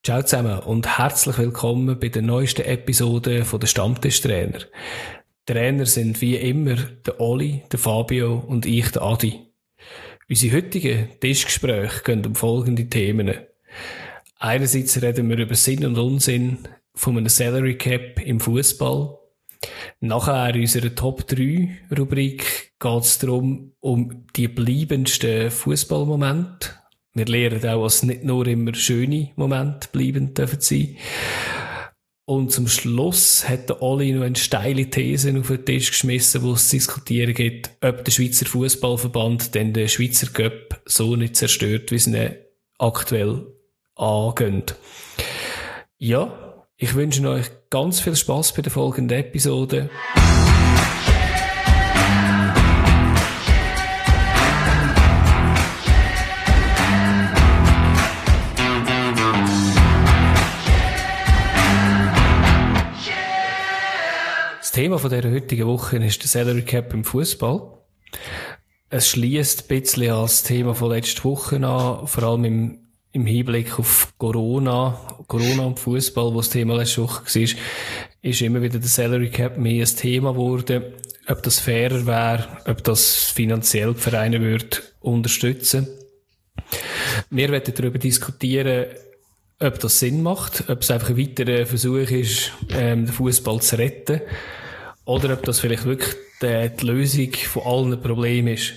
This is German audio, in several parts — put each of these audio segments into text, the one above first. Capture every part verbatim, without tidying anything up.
Ciao zusammen und herzlich willkommen bei der neuesten Episode von der Stammtischtrainer. Trainer sind wie immer der Oli, der Fabio und ich, der Adi. Unsere heutigen Tischgespräche gehen um folgende Themen. Einerseits reden wir über Sinn und Unsinn von einem Salary Cap im Fußball. Nachher in unserer Top drei Rubrik geht es darum, um die bleibendsten Fußballmomente. Wir lernen auch, dass nicht nur immer schöne Momente bleibend dürfen sein. Und zum Schluss hat der Oli noch eine steile These auf den Tisch geschmissen, wo es zu diskutieren gibt, ob der Schweizer Fußballverband denn den Schweizer Cup so nicht zerstört, wie es ihn aktuell angeht. Ja, ich wünsche euch ganz viel Spass bei der folgenden Episode. Das Thema von dieser heutigen Woche ist der Salary Cap im Fußball. Es schliesst ein bisschen an das Thema von letzter Woche an, vor allem im, im Hinblick auf Corona, Corona und Fußball, wo das Thema letzte Woche war, ist immer wieder der Salary Cap mehr ein Thema geworden. Ob das fairer wäre, ob das finanziell die Vereine würde unterstützen. Wir werden darüber diskutieren, ob das Sinn macht, ob es einfach ein weiterer Versuch ist, ähm, den Fußball zu retten, oder ob das vielleicht wirklich die, die Lösung von allen Problemen ist.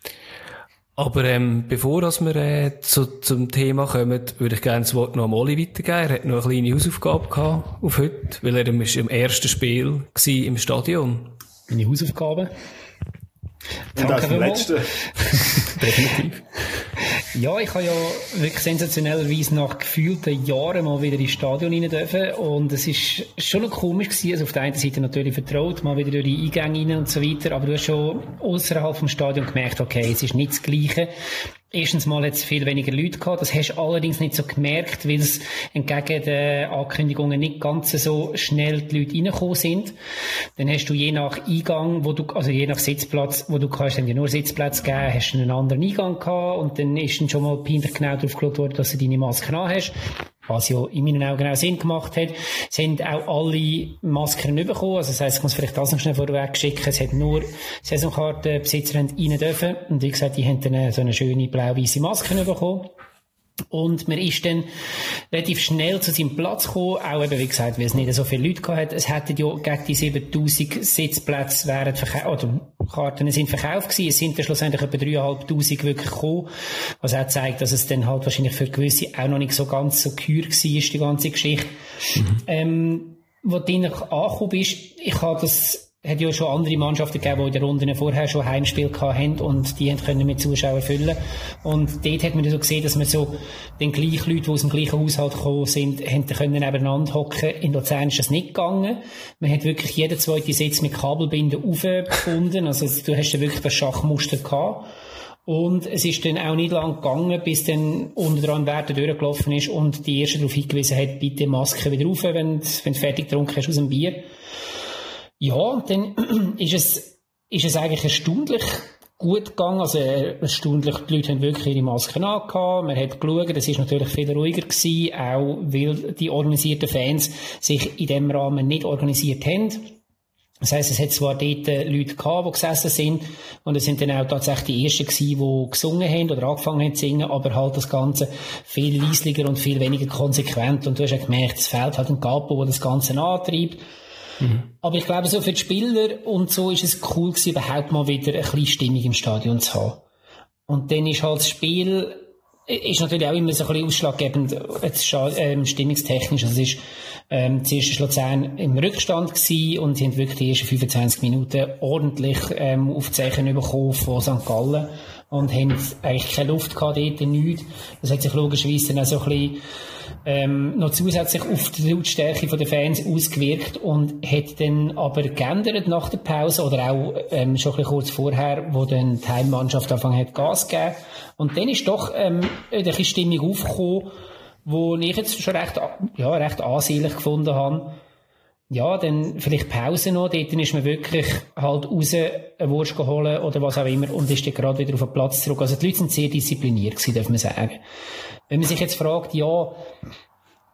Aber ähm, bevor dass wir äh, zu, zum Thema kommen, würde ich gerne das Wort noch am Oli weitergeben. Er hat noch eine kleine Hausaufgabe gehabt auf heute, weil er im ersten Spiel war im Stadion. Meine Hausaufgabe? Und das im letzten. Definitiv. Ja, ich habe ja wirklich sensationellerweise nach gefühlten Jahren mal wieder ins Stadion rein dürfen. Und es ist schon noch komisch gewesen. Also auf der einen Seite natürlich vertraut, mal wieder durch die Eingänge rein und so weiter. Aber du hast schon außerhalb vom Stadion gemerkt, okay, es ist nicht das Gleiche. Erstens mal hat es viel weniger Leute gehabt. Das hast du allerdings nicht so gemerkt, weil es entgegen den Ankündigungen nicht ganz so schnell die Leute reingekommen sind. Dann hast du je nach Eingang, wo du, also je nach Sitzplatz, wo du kannst, haben dir nur Sitzplätze gegeben, hast du einen anderen Eingang gehabt und dann ist dann schon mal peinlich genau drauf geschaut worden, dass du deine Maske an hast. Was ja in meinen Augen auch Sinn gemacht hat. Es haben auch alle Masken nicht bekommen. Also das heisst, ich muss vielleicht das noch schnell vorweg schicken. Es hat nur Saisonkartenbesitzer rein dürfen. Und wie gesagt, die haben dann so eine schöne blau-weisse Maske bekommen. Und man ist dann relativ schnell zu seinem Platz gekommen, auch eben, wie gesagt, weil es nicht so viele Leute gehabt hat. Es hätten ja gegen die siebentausend Sitzplätze wären verkauft, oder Karten sind verkauft gewesen. Es sind dann schlussendlich etwa dreitausendfünfhundert wirklich gekommen. Was auch zeigt, dass es dann halt wahrscheinlich für gewisse auch noch nicht so ganz so geheuer war, die ganze Geschichte. Mhm. Ähm, wo du dann angekommen bist, ich habe das, hat ja schon andere Mannschaften gegeben, die in der Runde vorher schon Heimspiel hatten und die können mit Zuschauern füllen. Und dort hat man so gesehen, dass man so den gleichen Leute, die aus dem gleichen Haushalt gekommen sind, haben können nebeneinander hocken. In Luzern ist das nicht gegangen. Man hat wirklich jeden zweiten Sitz mit Kabelbinden aufgebunden. Also du hast ja wirklich das Schachmuster gehabt. Und es ist dann auch nicht lang gegangen, bis dann unter dran Werte durchgelaufen ist und die Erste darauf hingewiesen hat, bitte Maske wieder auf, wenn du, wenn du fertig getrunken hast aus dem Bier. Ja, dann ist es, ist es eigentlich erstaunlich gut gegangen. Also, erstaunlich, die Leute haben wirklich ihre Masken angehabt. Man hat geschaut, es ist natürlich viel ruhiger gewesen, auch weil die organisierten Fans sich in dem Rahmen nicht organisiert haben. Das heisst, es hat zwar dort Leute gehabt, die gesessen sind, und es sind dann auch tatsächlich die Ersten gewesen, die gesungen haben oder angefangen haben zu singen, aber halt das Ganze viel leislicher und viel weniger konsequent. Und du hast ja gemerkt, es fehlt halt ein Capo, der das Ganze antreibt. Mhm. Aber ich glaube, so für die Spieler und so ist es cool gewesen, überhaupt mal wieder ein bisschen Stimmung im Stadion zu haben. Und dann ist halt das Spiel, ist natürlich auch immer so ein bisschen ausschlaggebend, jetzt, ähm, stimmungstechnisch. Also es ist, ähm, zuerst war Luzern im Rückstand gewesen und sie haben wirklich die ersten fünfundzwanzig Minuten ordentlich, ähm, Aufzeichen bekommen von Sankt Gallen und haben eigentlich keine Luft gehabt dort, nichts. Das hat sich logischerweise dann auch so ein bisschen, ähm, noch zusätzlich auf die Lautstärke der Fans ausgewirkt und hat dann aber geändert nach der Pause oder auch ähm, schon ein bisschen kurz vorher, wo dann die Heimmannschaft angefangen hat Gas zu geben. Und dann ist doch ähm, eine bisschen Stimmung aufgekommen, wo ich jetzt schon recht, ja, recht ansehnlich gefunden habe. Ja, dann vielleicht Pause noch, dort ist man wirklich halt raus, eine Wurst geholt oder was auch immer und ist dann gerade wieder auf den Platz zurück. Also die Leute sind sehr diszipliniert gewesen, darf man sagen. Wenn man sich jetzt fragt, ja,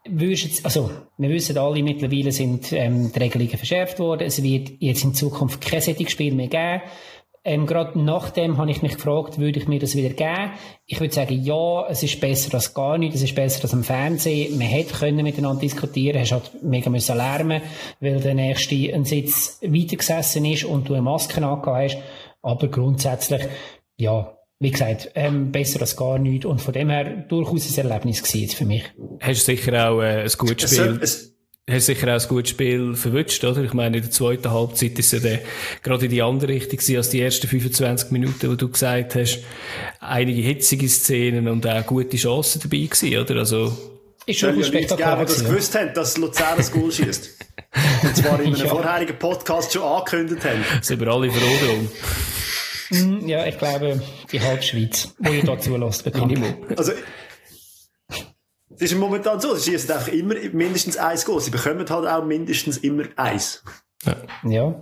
würdest, also, wir wissen alle, mittlerweile sind ähm, die Regelungen verschärft worden. Es wird jetzt in Zukunft kein solches Spiel mehr geben. Ähm, gerade nachdem habe ich mich gefragt, würde ich mir das wieder geben? Ich würde sagen, ja, es ist besser als gar nichts, es ist besser als am Fernsehen. Man hätte können miteinander diskutieren, hast halt mega müssen lärmen, weil der Nächste einen Sitz weitergesessen ist und du eine Maske angehabt hast. Aber grundsätzlich, ja, wie gesagt, ähm, besser als gar nichts. Und von dem her durchaus ein Erlebnis gewesen jetzt für mich. Hast du sicher auch äh, ein gutes Spiel... Es, es Hast sicher auch ein gutes Spiel verwünscht, oder? Ich meine, in der zweiten Halbzeit ist ja der, gerade in die andere Richtung gewesen, als die ersten fünfundzwanzig Minuten, wo du gesagt hast, einige hitzige Szenen und auch gute Chancen dabei gewesen, oder? Also, ist schon ja, spektakulär. Die das gewusst haben, dass Luzern das Goal schießt. Und zwar in einem ja. vorherigen Podcast schon angekündigt haben. Sind wir alle froh drum? Ja, ich glaube, die Halbschweiz, wo ihr da zulässt, bekannt. Also, es ist momentan so, sie schießen einfach immer mindestens eins Goal. Sie bekommen halt auch mindestens immer eins. Ja. ja.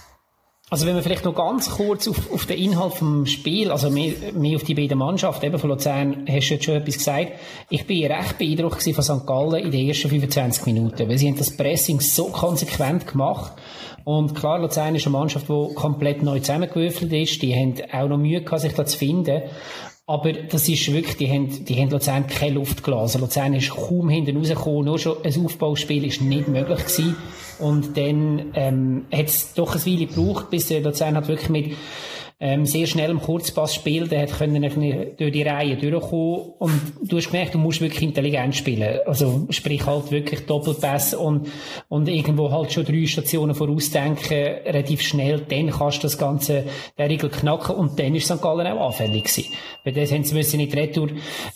Also wenn wir vielleicht noch ganz kurz auf, auf den Inhalt vom Spiel, also mehr, mehr auf die beiden Mannschaften, eben von Luzern, hast du jetzt schon etwas gesagt. Ich bin recht beeindruckt von Sankt Gallen in den ersten fünfundzwanzig Minuten, weil sie haben das Pressing so konsequent gemacht. Und klar, Luzern ist eine Mannschaft, die komplett neu zusammengewürfelt ist. Die haben auch noch Mühe gehabt, sich da zu finden. Aber das ist wirklich, die haben, die haben Luzern keine Luft gelassen. Luzern ist kaum hinten rausgekommen, nur schon ein Aufbauspiel ist nicht möglich gewesen. Und dann, ähm, hat es doch ein Weile gebraucht, bis der Luzern hat wirklich mit, ähm, sehr schnellem Kurzpassspiel, der hat können durch die Reihe durchkommen. Und du hast gemerkt, du musst wirklich intelligent spielen. Also, sprich halt wirklich Doppelpass und, und irgendwo halt schon drei Stationen vorausdenken, relativ schnell, dann kannst du das Ganze, der Riegel knacken und dann ist Sankt Gallen auch anfällig gewesen. Weil das haben sie müssen in die Retour,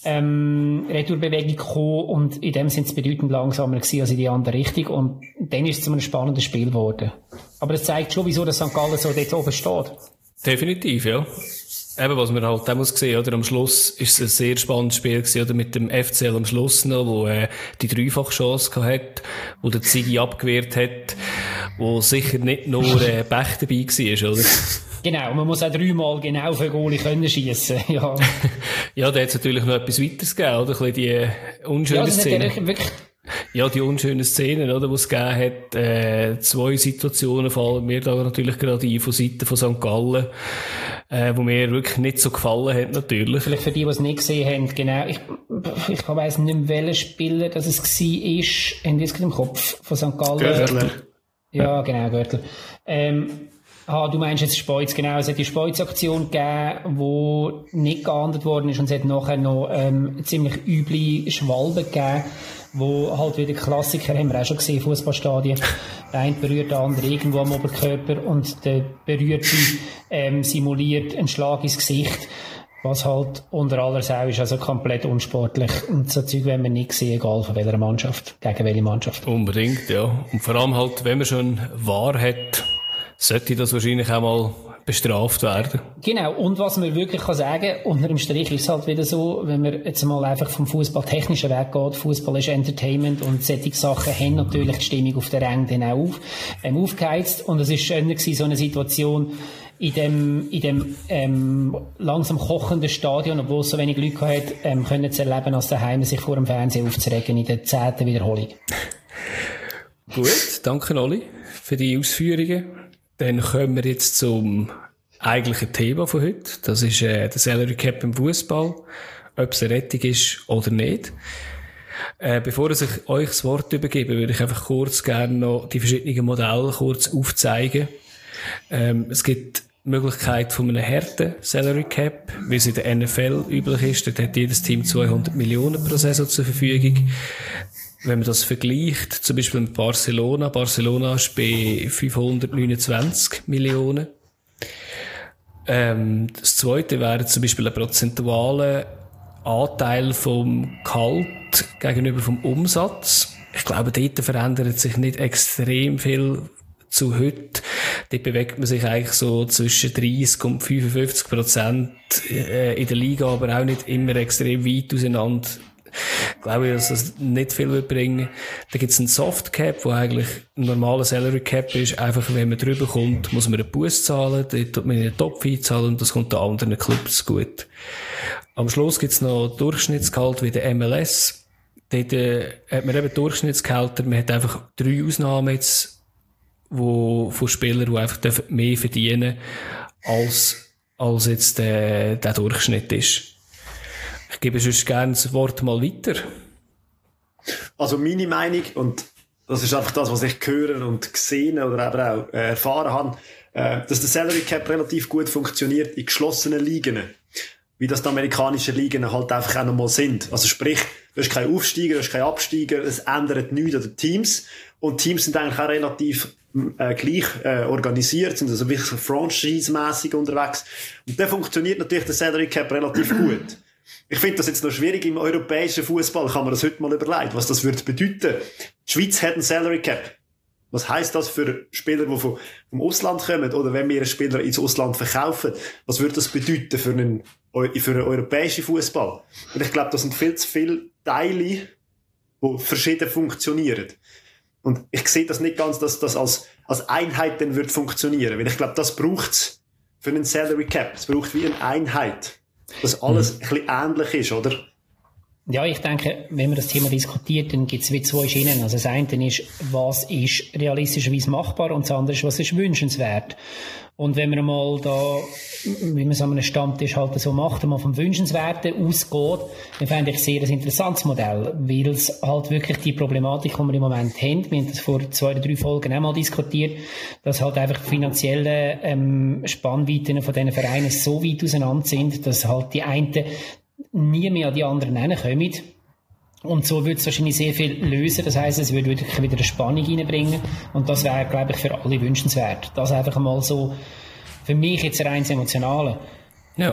ähm, Retourbewegung kommen und in dem sind sie bedeutend langsamer gewesen als in die andere Richtung und dann ist es zu einem spannenden Spiel geworden. Aber das zeigt schon, wieso das Sankt Gallen so dort oben steht. Definitiv, ja. Eben, was man halt auch muss sehen, oder? Am Schluss ist es ein sehr spannendes Spiel gewesen, oder? Mit dem F C L am Schluss noch, wo, äh, die Dreifachchance gehabt hat, wo der Ziggy abgewehrt hat, wo sicher nicht nur, äh, Pech dabei war, oder? Genau, man muss auch dreimal genau für Goalie können schiessen, ja. Ja, da hat es natürlich noch etwas weiteres gegeben, oder? Ein bisschen die unschönen ja, Szenen. Wirklich Ja, die unschönen Szenen, oder, die es gegeben hat, äh, zwei Situationen fallen mir da natürlich gerade ein, von Seiten von Sankt Gallen, äh, wo mir wirklich nicht so gefallen hat, natürlich. Vielleicht für die, die es nicht gesehen haben, genau, ich, ich weiss nicht mehr, welcher Spieler das es war, haben die jetzt im Kopf von Sankt Gallen. Görtler. Ja, genau, Görtler. Ähm, Ah, du meinst jetzt Speuz, genau. Es hat die Speuz-Aktion gegeben, die nicht geahndet worden ist und es hat nachher noch ähm, eine ziemlich üble Schwalbe gegeben, wo halt wieder Klassiker, haben wir auch schon gesehen, Fußballstadien. Der eine berührt den anderen irgendwo am Oberkörper und der Berührte ähm, simuliert einen Schlag ins Gesicht, was halt unter aller Sau ist, also komplett unsportlich. Und so Zeug werden wir nicht sehen, egal von welcher Mannschaft, gegen welche Mannschaft. Unbedingt, ja. Und vor allem halt, wenn man schon wahr hat, sollte das wahrscheinlich auch mal bestraft werden. Genau, und was man wirklich kann sagen, unter dem Strich ist es halt wieder so, wenn man jetzt mal einfach vom fußballtechnischen Weg geht, Fußball ist Entertainment und solche Sachen haben natürlich die Stimmung auf der Ränge dann auch auf, ähm, aufgeheizt und es ist schöner gewesen, so eine Situation in dem, in dem ähm, langsam kochenden Stadion, obwohl es so wenig Leute hat, ähm, können zu erleben, als daheim sich vor dem Fernsehen aufzuregen in der zehnten Wiederholung. Gut, danke Oli für die Ausführungen. Dann kommen wir jetzt zum eigentlichen Thema von heute. Das ist äh, der Salary Cap im Fußball. Ob es eine Rettung ist oder nicht. Äh, bevor ich euch das Wort übergebe, würde ich einfach kurz gerne noch die verschiedenen Modelle kurz aufzeigen. Ähm, es gibt die Möglichkeit von einem harten Salary Cap, wie es in der N F L üblich ist. Dort hat jedes Team zweihundert Millionen pro Saison zur Verfügung. Wenn man das vergleicht, zum Beispiel mit Barcelona, Barcelona ist bei fünfhundertneunundzwanzig Millionen. Ähm, das zweite wäre zum Beispiel ein prozentualer Anteil vom Gehalt gegenüber vom Umsatz. Ich glaube, dort verändert sich nicht extrem viel zu heute. Dort bewegt man sich eigentlich so zwischen dreißig und fünfundfünfzig Prozent in der Liga, aber auch nicht immer extrem weit auseinander. Ich glaube, dass das nicht viel wird bringen. Da gibt es einen Soft Cap, wo eigentlich ein normaler Salary Cap ist. Einfach, wenn man drüber kommt, muss man einen Bus zahlen, dort tut man einen Top-Fee zahlen und das kommt den anderen Clubs gut. Am Schluss gibt es noch Durchschnittsgehalt wie der M L S. dort äh, hat man eben Durchschnittsgehälter, man hat einfach drei Ausnahmen jetzt, wo, von Spielern, die einfach mehr verdienen, als, als jetzt der, der Durchschnitt ist. Ich gebe sonst gerne das Wort mal weiter. Also meine Meinung, und das ist einfach das, was ich höre und gesehen oder eben auch äh, erfahren habe, äh, dass der Salary Cap relativ gut funktioniert in geschlossenen Ligen. Wie das die amerikanischen Ligen halt einfach auch nochmal sind. Also sprich, du hast keinen Aufsteiger, du hast keinen Absteiger, es ändert nichts an den Teams. Und Teams sind eigentlich auch relativ äh, gleich äh, organisiert, sind also wirklich franchise-mässig unterwegs. Und dann funktioniert natürlich der Salary Cap relativ gut. Ich finde das jetzt noch schwierig im europäischen Fußball, kann man das heute mal überlegen, was das würde bedeuten. Die Schweiz hat einen Salary Cap. Was heisst das für Spieler, die vom, vom Ausland kommen, oder wenn wir einen Spieler ins Ausland verkaufen? Was würde das bedeuten für einen, für einen europäischen Fußball? Und ich glaube, das sind viel zu viele Teile, die verschieden funktionieren. Und ich sehe das nicht ganz, dass das als, als Einheit dann wird funktionieren, weil ich glaube, das braucht es für einen Salary Cap. Es braucht wie eine Einheit, dass alles mhm. ein bisschen ähnlich ist, oder? Ja, ich denke, wenn man das Thema diskutiert, dann gibt es wie zwei Schienen. Also das eine ist, was ist realistischerweise machbar, und das andere ist, was ist wünschenswert. Und wenn man mal da, wie man es an einem Stammtisch halt so macht, mal vom Wünschenswerten ausgeht, dann fände ich sehr ein interessantes Modell, weil es halt wirklich die Problematik, die wir im Moment haben, wir haben das vor zwei oder drei Folgen auch mal diskutiert, dass halt einfach die finanziellen ähm, Spannweiten von diesen Vereinen so weit auseinander sind, dass halt die einen nie mehr an die anderen hinkommen. Und so würde es wahrscheinlich sehr viel lösen. Das heisst, es würde wirklich wieder eine Spannung reinbringen. Und das wäre, glaube ich, für alle wünschenswert. Das einfach mal so, für mich jetzt rein emotionale. Ja.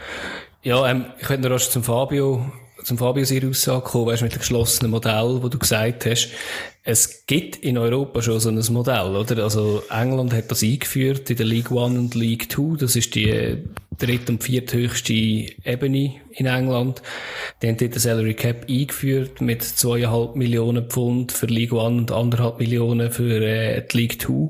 Ja, ähm, ich könnte noch rasch zum Fabio, zum Fabio seine Aussage kommen, weißt, mit dem geschlossenen Modell, wo du gesagt hast. Es gibt in Europa schon so ein Modell, oder? Also England hat das eingeführt in der League One und League Two. Das ist die dritt- und vierthöchste Ebene in England. Die haben dort den Salary Cap eingeführt mit zweieinhalb Millionen Pfund für League One und eineinhalb Millionen für äh, die League Two.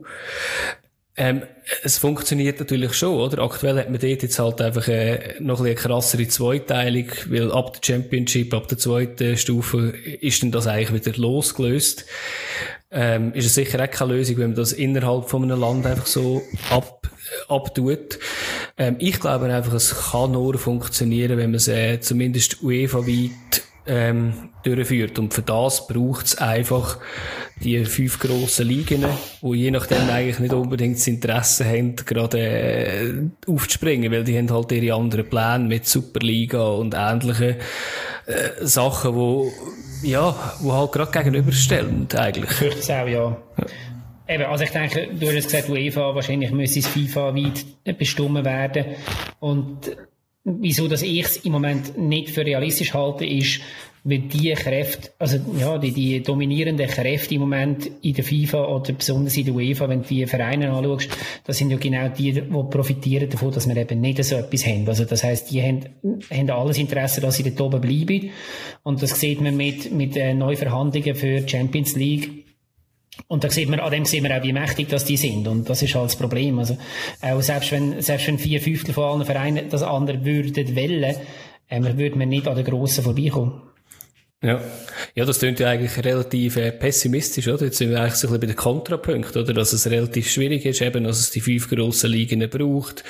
Ähm, es funktioniert natürlich schon, oder? Aktuell hat man dort jetzt halt einfach äh, noch ein bisschen eine krassere Zweiteilung, weil ab der Championship, ab der zweiten Stufe ist dann das eigentlich wieder losgelöst. Ähm, ist es sicher auch keine Lösung, wenn man das innerhalb von einem Land einfach so ab, abtut. Ähm, ich glaube einfach, es kann nur funktionieren, wenn man es äh, zumindest UEFA-weit ähm, durchführt. Und für das braucht es einfach die fünf grossen Ligen, die je nachdem eigentlich nicht unbedingt das Interesse haben, gerade äh, aufzuspringen, weil die haben halt ihre anderen Pläne mit Superliga und ähnlichen äh, Sachen, wo ja, wo halt gerade gegenüberstellen eigentlich. Ich fürchte es auch, ja. ja. Eben, also ich denke, du hast gesagt, UEFA, wahrscheinlich müsste es FIFA-weit bestimmt werden. Und wieso, dass ich es im Moment nicht für realistisch halte, ist, weil die Kräfte, also ja, die, die dominierenden Kräfte im Moment in der FIFA oder besonders in der UEFA, wenn du die Vereine anschaust, das sind ja genau die, die profitieren davon, dass wir eben nicht so etwas haben. Also das heisst, die haben, haben alles Interesse, dass sie dort oben bleiben. Und das sieht man mit, mit äh, Neuverhandlungen für die Champions League. Und da sieht man, an dem sehen wir auch, wie mächtig das die sind. Und das ist halt das Problem. Also, auch selbst wenn, selbst wenn vier Fünftel von allen Vereinen das andere würden wollen, ähm, würde man nicht an den Grossen vorbeikommen. Ja. Ja, das klingt ja eigentlich relativ äh, pessimistisch, oder? Jetzt sind wir eigentlich so ein bisschen bei den Kontrapunkten, oder? Dass es relativ schwierig ist, eben, dass es die fünf grossen Ligen braucht.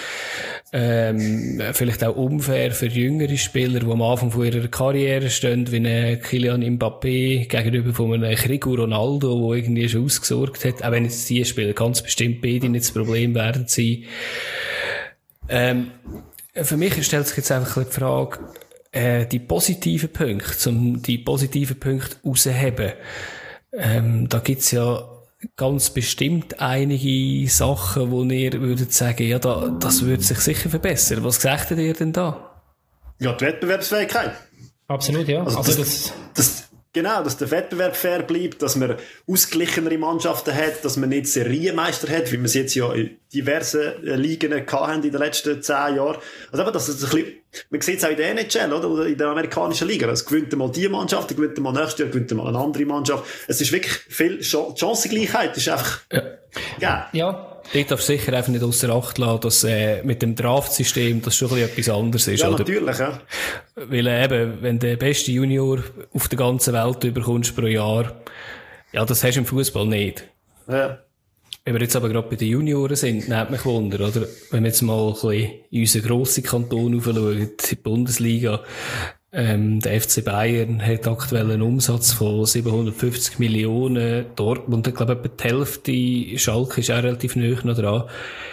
Ähm, vielleicht auch unfair für jüngere Spieler, die am Anfang von ihrer Karriere stehen, wie ein Kylian Mbappé gegenüber von einem Cristiano Ronaldo, der irgendwie schon ausgesorgt hat. Auch wenn jetzt die Spieler ganz bestimmt beide nicht das Problem werden sein. Ähm, für mich stellt sich jetzt einfach die Frage, äh, die positiven Punkte, um die positiven Punkte rauszuheben. Ähm, da gibt's ja ganz bestimmt einige Sachen, wo ihr würdet sagen, ja, da, das würde sich sicher verbessern. Was sagt ihr denn da? Ja, die Wettbewerbsfähigkeit. Absolut, ja. Also, also das, das, genau, dass der Wettbewerb fair bleibt, dass man ausgeglichenere Mannschaften hat, dass man nicht Serienmeister hat, wie wir es jetzt ja in diversen Ligen hatten in den letzten zehn Jahren. Also eben, dass es ein bisschen, man sieht es auch in der N H L, oder? Oder in der amerikanischen Liga. Es gewinnt einmal die Mannschaft, dann gewinnt einmal nächstes Jahr, gewinnt einmal eine andere Mannschaft. Es ist wirklich viel Chancengleichheit, ist einfach, ja. Ja. Ja. dort darfst du sicher einfach nicht ausser Acht lassen, dass äh, mit dem Draft-System das schon ein bisschen etwas anderes ist. Ja, oder? Natürlich, ja. Weil äh, eben, wenn du den besten Junior auf der ganzen Welt überkommst pro Jahr, ja, das hast du im Fußball nicht. Ja. Wenn wir jetzt aber gerade bei den Junioren sind, nimmt mich Wunder, oder? Wenn wir jetzt mal ein bisschen in unseren grossen Kanton aufschauen, in die Bundesliga, ähm, der F C Bayern hat aktuell einen Umsatz von siebenhundertfünfzig Millionen, Dortmund, ich glaube, etwa die Hälfte, Schalke ist auch relativ nahe noch dran.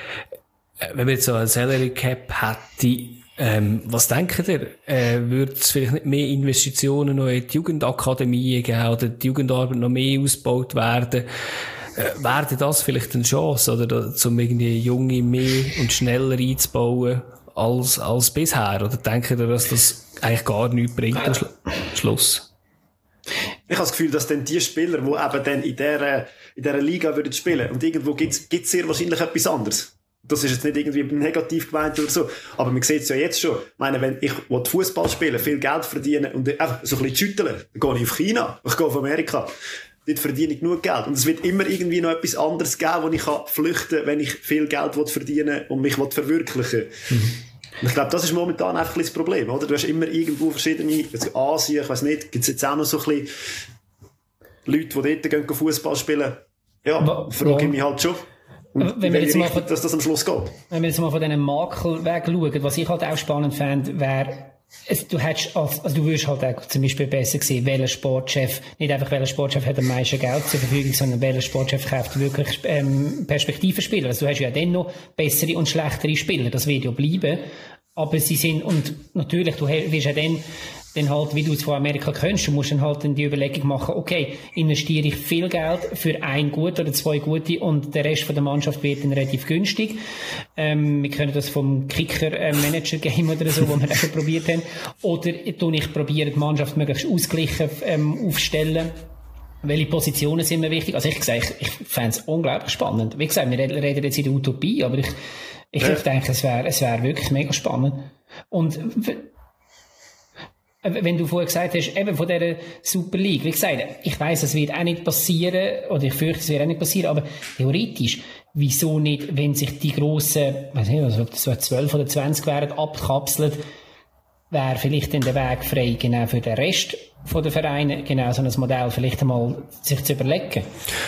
Wenn wir jetzt so einen Salary Cap hätten, ähm, was denkt ihr? Äh, würde es vielleicht nicht mehr Investitionen noch in die Jugendakademie geben oder die Jugendarbeit noch mehr ausgebaut werden? Äh, wäre das vielleicht eine Chance, oder, um irgendwie Junge mehr und schneller einzubauen als, als bisher? Oder denkt ihr, dass das eigentlich gar nichts bringt am Schlu- Schluss? Ich habe das Gefühl, dass dann die Spieler, die eben dann in dieser, in dieser Liga würden spielen, und irgendwo gibt es sehr wahrscheinlich etwas anderes. Das ist jetzt nicht irgendwie negativ gemeint oder so, aber man sieht es ja jetzt schon. Ich meine, wenn ich Fußball spielen, viel Geld verdienen und einfach so ein bisschen schütteln, dann gehe ich auf China, ich gehe auf Amerika. Dort verdiene ich genug Geld. Und es wird immer irgendwie noch etwas anderes geben, wo ich kann flüchten kann, wenn ich viel Geld verdienen will und mich verwirklichen will. Mhm. Und ich glaube, das ist momentan einfach ein das Problem, oder? Du hast immer irgendwo verschiedene, jetzt Asien, ich weiss nicht, gibt es jetzt auch noch so ein bisschen Leute, die dort gehen Fußball spielen? Ja, aber, frage ja. ich mich halt schon. Und wenn wir jetzt mal von, dass das am Schluss geht. Wenn wir jetzt mal von diesen Makel weg schauen, was ich halt auch spannend fände, wäre, Es, du hättest, als, also du würdest halt auch zum Beispiel besser sehen, welcher Sportchef, nicht einfach welcher Sportchef hat am meisten Geld zur Verfügung, sondern welcher Sportchef kauft wirklich, ähm, Perspektivenspieler. Also du hast ja dann noch bessere und schlechtere Spieler, das wird ja bleiben. Aber sie sind, und natürlich, du wirst ja dann, dann halt, wie du es von Amerika kennst, du musst dann halt dann die Überlegung machen, okay, investiere ich viel Geld für ein gut oder zwei gute und der Rest von der Mannschaft wird dann relativ günstig. Ähm, wir können das vom Kicker-Manager-Game oder so, wo wir das schon probiert haben. Oder tue ich probiere, die Mannschaft möglichst ausgeglichen ähm, aufstellen. Welche Positionen sind mir wichtig? Also ich gesagt, ich, ich fände es unglaublich spannend. Wie gesagt, wir reden jetzt in der Utopie, aber ich, ich ja. denke, es wäre es wäre wirklich mega spannend. Und wenn du vorher gesagt hast, eben von dieser Super League, wie gesagt, ich weiss, es wird auch nicht passieren, oder ich fürchte, es wird auch nicht passieren, aber theoretisch, wieso nicht, wenn sich die grossen, weiß nicht, also ob das so zwölf oder zwanzig wären, abkapseln, wäre vielleicht dann der Weg frei, genau für den Rest von den Vereinen, genau so ein Modell vielleicht einmal sich zu überlegen.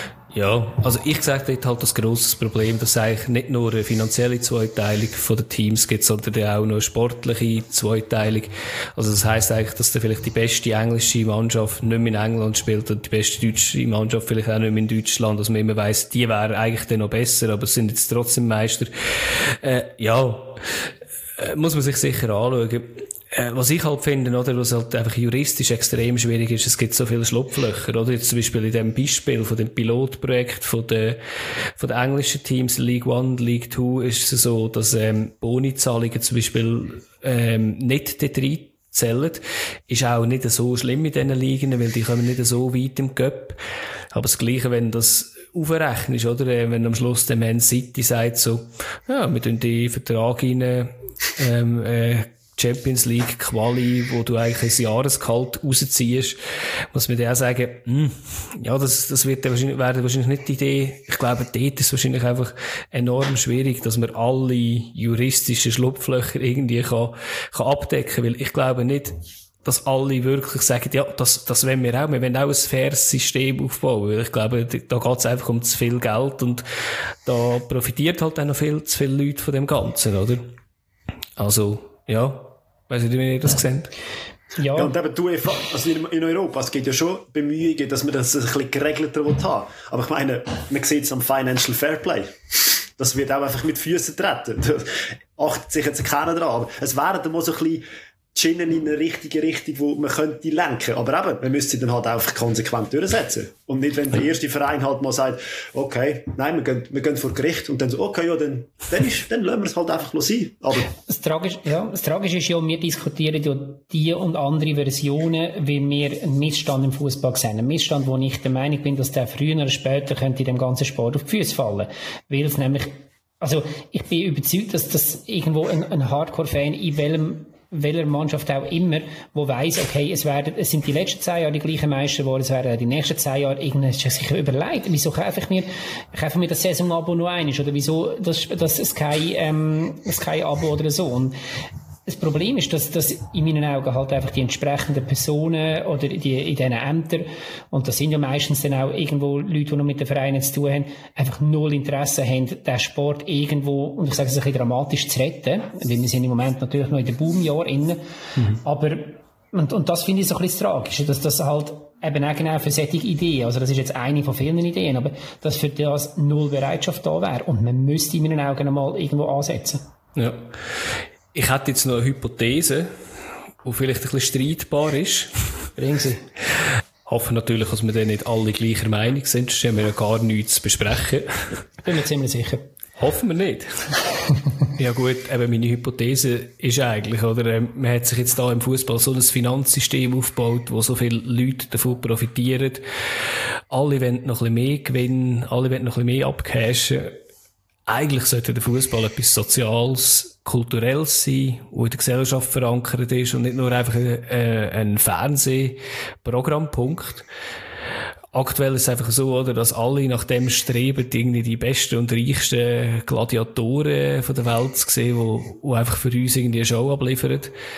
Ja, also ich sage dort halt das grosses Problem, dass es eigentlich nicht nur eine finanzielle Zweiteilung von den Teams gibt, sondern auch noch eine sportliche Zweiteilung. Also das heisst eigentlich, dass da vielleicht die beste englische Mannschaft nicht mehr in England spielt und die beste deutsche Mannschaft vielleicht auch nicht mehr in Deutschland. Also man immer weiss, die wären eigentlich dann noch besser, aber sind jetzt trotzdem Meister. Äh, ja, äh, muss man sich sicher anschauen. Was ich halt finde, oder, was halt einfach juristisch extrem schwierig ist, es gibt so viele Schlupflöcher, oder? Jetzt zum Beispiel in dem Beispiel von dem Pilotprojekt von den, von den englischen Teams, League One, League Two, ist es so, dass, ähm, Bonizahlungen zum Beispiel, ähm, nicht dort reinzählen. Ist auch nicht so schlimm in diesen Ligen, weil die kommen nicht so weit im Cup. Aber das Gleiche, wenn das aufrechnest, oder? Wenn am Schluss der Man City sagt so, ja, wir tun die Vertrag rein, ähm, äh, Champions League Quali, wo du eigentlich ein Jahresgehalt rausziehst, muss man dir auch sagen, mh, ja, das, das wird wahrscheinlich, wäre wahrscheinlich nicht die Idee. Ich glaube, dort ist es wahrscheinlich einfach enorm schwierig, dass man alle juristischen Schlupflöcher irgendwie kann, kann abdecken, weil ich glaube nicht, dass alle wirklich sagen, ja, das, das wollen wir auch. Wir wollen auch ein faires System aufbauen, weil ich glaube, da geht es einfach um zu viel Geld und da profitiert halt auch noch viel zu viele Leute von dem Ganzen, oder? Also, ja, weiss nicht, wie ihr das seht. Ja. ja, und eben die U E F A, also in, in Europa, es gibt ja schon Bemühungen, dass man das ein bisschen geregelter haben will. Aber ich meine, man sieht es am Financial Fairplay. Das wird auch einfach mit Füßen treten. Da achtet sich jetzt keiner dran. Aber es wären dann mal so ein bisschen Schienen in eine richtige Richtung, wo man könnte lenken. Aber eben, man müsste sie dann halt einfach konsequent durchsetzen. Und nicht, wenn der erste Verein halt mal sagt, okay, nein, wir gehen, wir gehen vor Gericht und dann so, okay, ja, dann, dann, ist, dann lassen wir es halt einfach sein. Aber das Tragische, ja, das Tragische ist ja, wir diskutieren ja die und andere Versionen, wie wir einen Missstand im Fußball sehen. Ein Missstand, wo ich der Meinung bin, dass der früher oder später könnte in dem ganzen Sport auf die Füße fallen. Weil es nämlich, also, ich bin überzeugt, dass das irgendwo ein, ein Hardcore-Fan in welchem welcher Mannschaft auch immer, wo weiss, okay, es werden, es sind die letzten zehn Jahre die gleichen Meister geworden, es werden die nächsten zehn Jahre, irgendwann sich überlegt, wieso kaufe ich mir, kaufe mir das Saisonabo nur eines, oder wieso, das, das ist kein, ähm, das ist kein Abo oder so. Und das Problem ist, dass, dass in meinen Augen halt einfach die entsprechenden Personen oder die, in diesen Ämtern, und das sind ja meistens dann auch irgendwo Leute, die noch mit den Vereinen zu tun haben, einfach null Interesse haben, den Sport irgendwo, und ich sage es ein bisschen dramatisch, zu retten, weil wir sind im Moment natürlich noch in den Boomjahr innen, mhm. aber, und, und das finde ich so ein bisschen tragisch, dass das halt eben auch genau für solche Ideen, also das ist jetzt eine von vielen Ideen, aber dass für das null Bereitschaft da wäre, und man müsste in meinen Augen einmal irgendwo ansetzen. Ja. Ich hätte jetzt noch eine Hypothese, die vielleicht ein bisschen streitbar ist. Bringen Sie. Ich hoffe natürlich, dass wir dann nicht alle gleicher Meinung sind, sonst haben wir ja gar nichts zu besprechen. Bin mir ziemlich sicher. Hoffen wir nicht. Ja gut, eben meine Hypothese ist eigentlich, oder, man hat sich jetzt da im Fußball so ein Finanzsystem aufgebaut, wo so viele Leute davon profitieren. Alle wollen noch ein bisschen mehr gewinnen, alle wollen noch ein bisschen mehr abcashen. Eigentlich sollte der Fußball etwas Soziales, Kulturelles sein, wo in der Gesellschaft verankert ist und nicht nur einfach ein, äh, ein Fernsehprogrammpunkt. Aktuell ist es einfach so, oder, dass alle nach dem streben, irgendwie die besten und reichsten Gladiatoren von der Welt zu sehen, wo, wo einfach für uns irgendwie eine Show abliefern.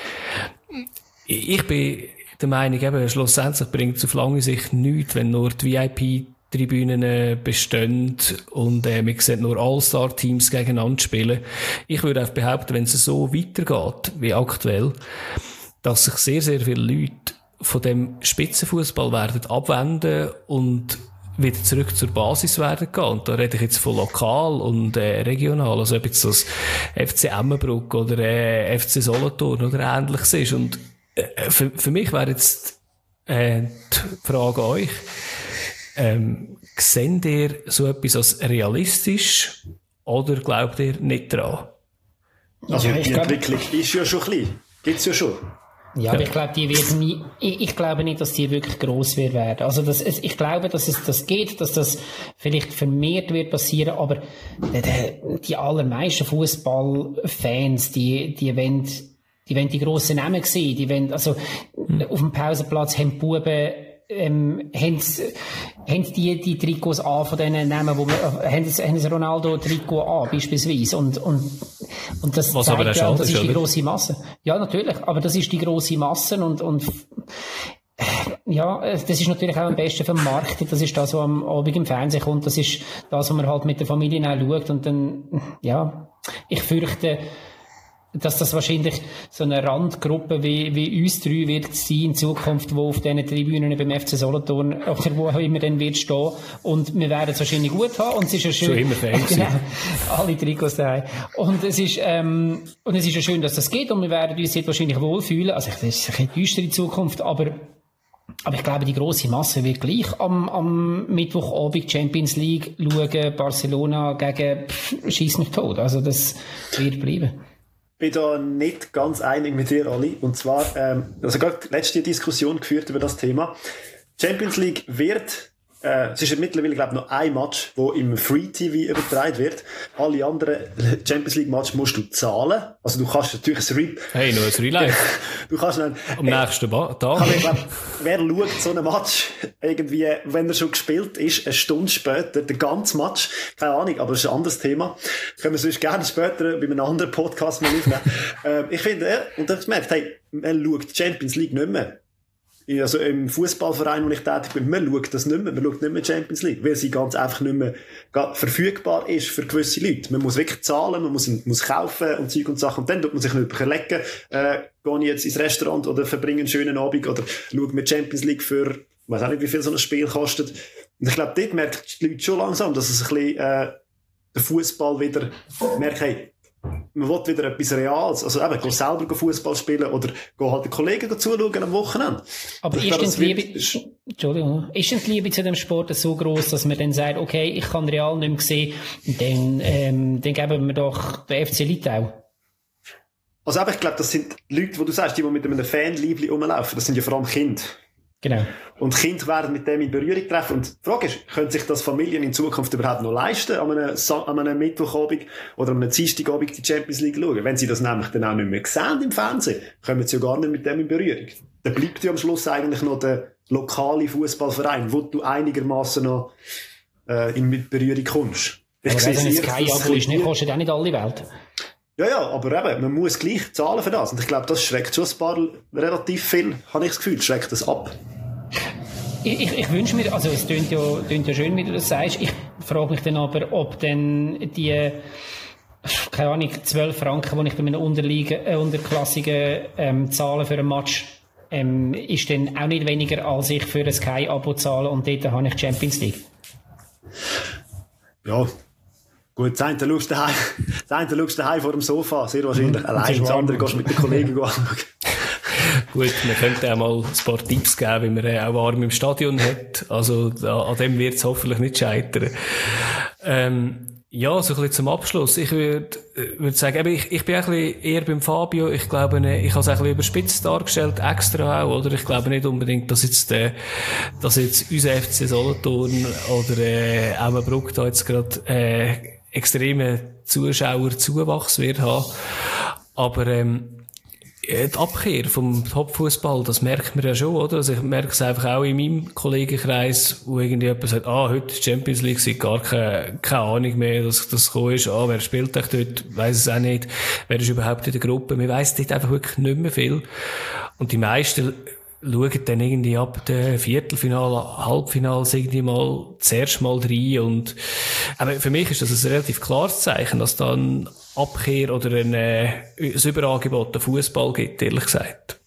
Ich bin der Meinung, eben, schlussendlich bringt es auf lange Sicht nichts, wenn nur die V I P Tribünen äh, bestehen und äh, man sieht nur All-Star-Teams gegeneinander spielen. Ich würde auch behaupten, wenn es so weitergeht wie aktuell, dass sich sehr, sehr viele Leute von dem Spitzenfußball werden abwenden und wieder zurück zur Basis werden gehen. Und da rede ich jetzt von lokal und äh, regional, also ob jetzt das F C Emmenbruck oder äh, F C Solothurn oder ähnliches ist. Und äh, für, für mich wäre jetzt äh, die Frage an euch, Ähm, seht ihr so etwas als realistisch oder glaubt ihr nicht dran? Also ja, die glaub, Entwicklung ist ja schon klein. Gibt's ja schon. Ja, aber ich glaube, die wird nie, ich, ich glaube nicht, dass die wirklich gross wird werden. Also das, ich glaube, dass es das geht, dass das vielleicht vermehrt wird passieren, aber die, die allermeisten Fußballfans, die, die wollen, die wollen die grossen Namen sehen, die wollen, also hm. auf dem Pausenplatz haben die Buben ähm, haben, haben die die Trikots an von denen Namen, wo wir, äh, haben das, haben das Ronaldo-Trikot an, beispielsweise. Und, und, und das Was zeigt aber ja, ist, das ist die oder? grosse Masse. Ja, natürlich, aber das ist die grosse Masse und, und, ja, das ist natürlich auch am besten vermarktet. Das ist das, was am Abend im Fernsehen kommt. Das ist das, was man halt mit der Familie auch schaut. Und dann, ja, ich fürchte, dass das wahrscheinlich so eine Randgruppe wie, wie uns drei wird sein in Zukunft, wo auf diesen Tribünen beim F C Solothurn oder wo auch immer dann wird stehen. Und wir werden es wahrscheinlich gut haben. Und es ist ja schön. Schon immer Fans. Genau. Alle Trikots daheim. Und es ist, ähm, und es ist ja schön, dass das geht. Und wir werden uns jetzt wahrscheinlich wohlfühlen. Also, das ist eine düstere Zukunft, aber, aber ich glaube, die grosse Masse wird gleich am, am Mittwochabend Champions League schauen, Barcelona gegen, pff, schieß mich tot. Also, das wird bleiben. Ich bin da nicht ganz einig mit dir, Ali. Und zwar, ähm, also gerade letzte Diskussion geführt über das Thema. Champions League wird, äh, es ist ja mittlerweile, glaube ich, noch ein Match, wo im Free-T V übertragen wird. Alle anderen Champions League Match musst du zahlen. Also du kannst natürlich ein Re- Hey, nur ein Relive. Du kannst dann, Am äh, nächsten Tag. Aber ich glaub, wer schaut so einen Match irgendwie, wenn er schon gespielt ist, eine Stunde später, den ganzen Match, keine Ahnung, aber das ist ein anderes Thema. Können wir sonst gerne später bei einem anderen Podcast mal aufnehmen. äh, ich finde, äh, und dann gemerkt, hey, man schaut die Champions League nicht mehr. Also im Fußballverein, wo ich tätig bin, man schaut das nicht mehr, man schaut nicht mehr Champions League, weil sie ganz einfach nicht mehr verfügbar ist für gewisse Leute. Man muss wirklich zahlen, man muss, muss kaufen und Zeug und Sachen, und dann tut man sich nicht überlegen, äh, gehe ich jetzt ins Restaurant oder verbringe einen schönen Abend oder schaue mir Champions League für, ich weiss auch nicht, wie viel so ein Spiel kostet. Und ich glaube, dort merken die Leute schon langsam, dass es ein bisschen, äh, der Fußball wieder merkt, hey, man will wieder etwas Reales. Also eben, geh selber Fußball spielen oder geh halt den Kollegen zuschauen am Wochenende. Aber ist denn die Liebe, Entschuldigung, ist denn die Liebe zu dem Sport so gross, dass man dann sagt, okay, ich kann Real nicht mehr sehen, dann, ähm, dann geben wir doch den F C Litau. Also eben, ich glaube, das sind Leute, wo du sagst, die, die mit einem Fanliebli rumlaufen, das sind ja vor allem Kinder. Genau. Und Kinder werden mit dem in Berührung treffen. Und die Frage ist, können sich das Familien in Zukunft überhaupt noch leisten, an einem, an einem Mittwochabend oder an einem Dienstagabend die Champions League schauen? Wenn sie das nämlich dann auch nicht mehr sehen im Fernsehen, kommen sie ja gar nicht mit dem in Berührung. Dann bleibt ja am Schluss eigentlich noch der lokale Fußballverein, wo du einigermaßen noch äh, in Berührung kommst. Ich aber sehe wenn es sehr, kein Abo ist, nicht, kostet auch nicht alle Welt. Ja, ja, aber eben, man muss gleich zahlen für das. Und ich glaube, das schreckt schon ein paar relativ viel, habe ich das Gefühl, schreckt das ab. Ich, ich, ich wünsche mir, also es klingt ja, klingt ja schön, wie du das sagst. Ich frage mich dann aber, ob denn die, keine Ahnung, zwölf Franken, die ich bei meinen Unterliegen, äh, unterklassigen ähm, zahle für einen Match, ähm, ist dann auch nicht weniger, als ich für ein Sky-Abo zahle und dort habe ich Champions League. Ja, gut, das eine schaust du daheim, das eine schaust du daheim vor dem Sofa, sehr wahrscheinlich. Mhm, allein, das andere gehst du mit den Kollegen anschauen. Gut, wir könnten auch mal ein paar Tipps geben, wie man auch warm im Stadion hat. Also, an dem wird es hoffentlich nicht scheitern. Ähm, ja, so ein bisschen zum Abschluss. Ich würde würd sagen, eben, ich, ich bin ein bisschen eher beim Fabio. Ich glaube, ich habe es ein bisschen überspitzt dargestellt, extra auch, oder? Ich glaube nicht unbedingt, dass jetzt, äh, dass jetzt unser F C Solothurn oder, äh, Emmenbruck da jetzt gerade, äh, extreme Zuschauerzuwachs wird haben. Aber, ähm, die Abkehr vom Topfußball, das merkt man ja schon, oder? Also ich merke es einfach auch in meinem Kollegenkreis, wo irgendwie jemand sagt, ah, heute ist Champions League, sie gar keine, keine Ahnung mehr, dass das gekommen ist, ah, wer spielt echt dort, weiss es auch nicht, wer ist überhaupt in der Gruppe, man weiss dort einfach wirklich nicht mehr viel. Und die meisten schauen dann irgendwie ab dem Viertelfinale, Halbfinale irgendwie mal, zuerst mal rein und, aber für mich ist das ein relativ klares Zeichen, dass da ein Abkehr oder ein, äh, ein Überangebot an Fußball gibt, ehrlich gesagt.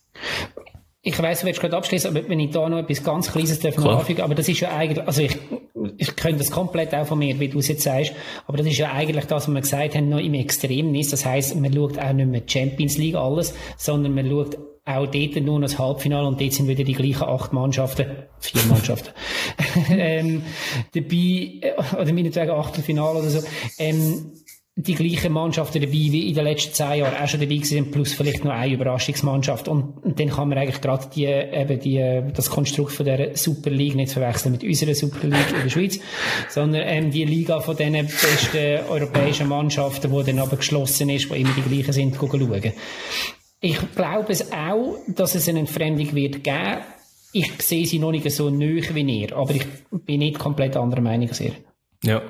Ich weiss, du willst gerade abschließen, aber wenn ich da noch etwas ganz Kleines darf noch anfügen, aber das ist ja eigentlich, also ich, ich könnte das komplett auch von mir, wie du es jetzt sagst, aber das ist ja eigentlich das, was wir gesagt haben, noch im Extremen ist. Das heisst, man schaut auch nicht mehr Champions League alles, sondern man schaut auch dort nur noch das Halbfinale und dort sind wieder die gleichen acht Mannschaften, vier Mannschaften, ähm, dabei, oder meinetwegen Achtelfinale oder so, ähm, die gleichen Mannschaften dabei wie in den letzten zehn Jahren auch schon dabei gewesen, plus vielleicht noch eine Überraschungsmannschaft. Und, und dann kann man eigentlich gerade die, eben die, das Konstrukt von der Super League nicht verwechseln mit unserer Super League in der Schweiz, sondern ähm, die Liga von den besten europäischen Mannschaften, die dann aber geschlossen ist, die immer die gleichen sind, schauen. Ich glaube es auch, dass es eine Entfremdung wird geben. Ich sehe sie noch nicht so nahe wie ihr, aber ich bin nicht komplett anderer Meinung als ihr. Ja.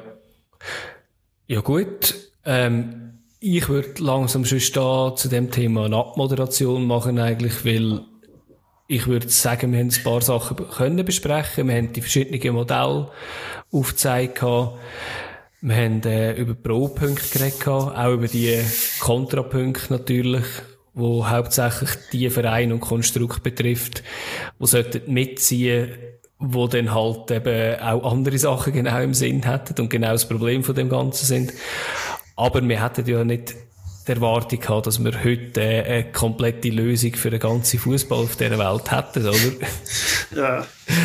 Ja gut. Ähm, ich würde langsam schon da zu dem Thema eine Abmoderation machen eigentlich, weil ich würde sagen, wir haben ein paar Sachen können besprechen. Wir haben die verschiedenen Modelle aufgezeigt. Wir haben äh, über Pro-Punkte geredet, auch über die Kontrapunkte natürlich, wo hauptsächlich die Vereine und Konstrukt betrifft, wo sollten mitziehen, wo dann halt eben auch andere Sachen genau im Sinn hätten und genau das Problem von dem Ganzen sind. Aber wir hätten ja nicht die Erwartung gehabt, dass wir heute eine komplette Lösung für den ganzen Fußball auf dieser Welt hätten, oder? Ja.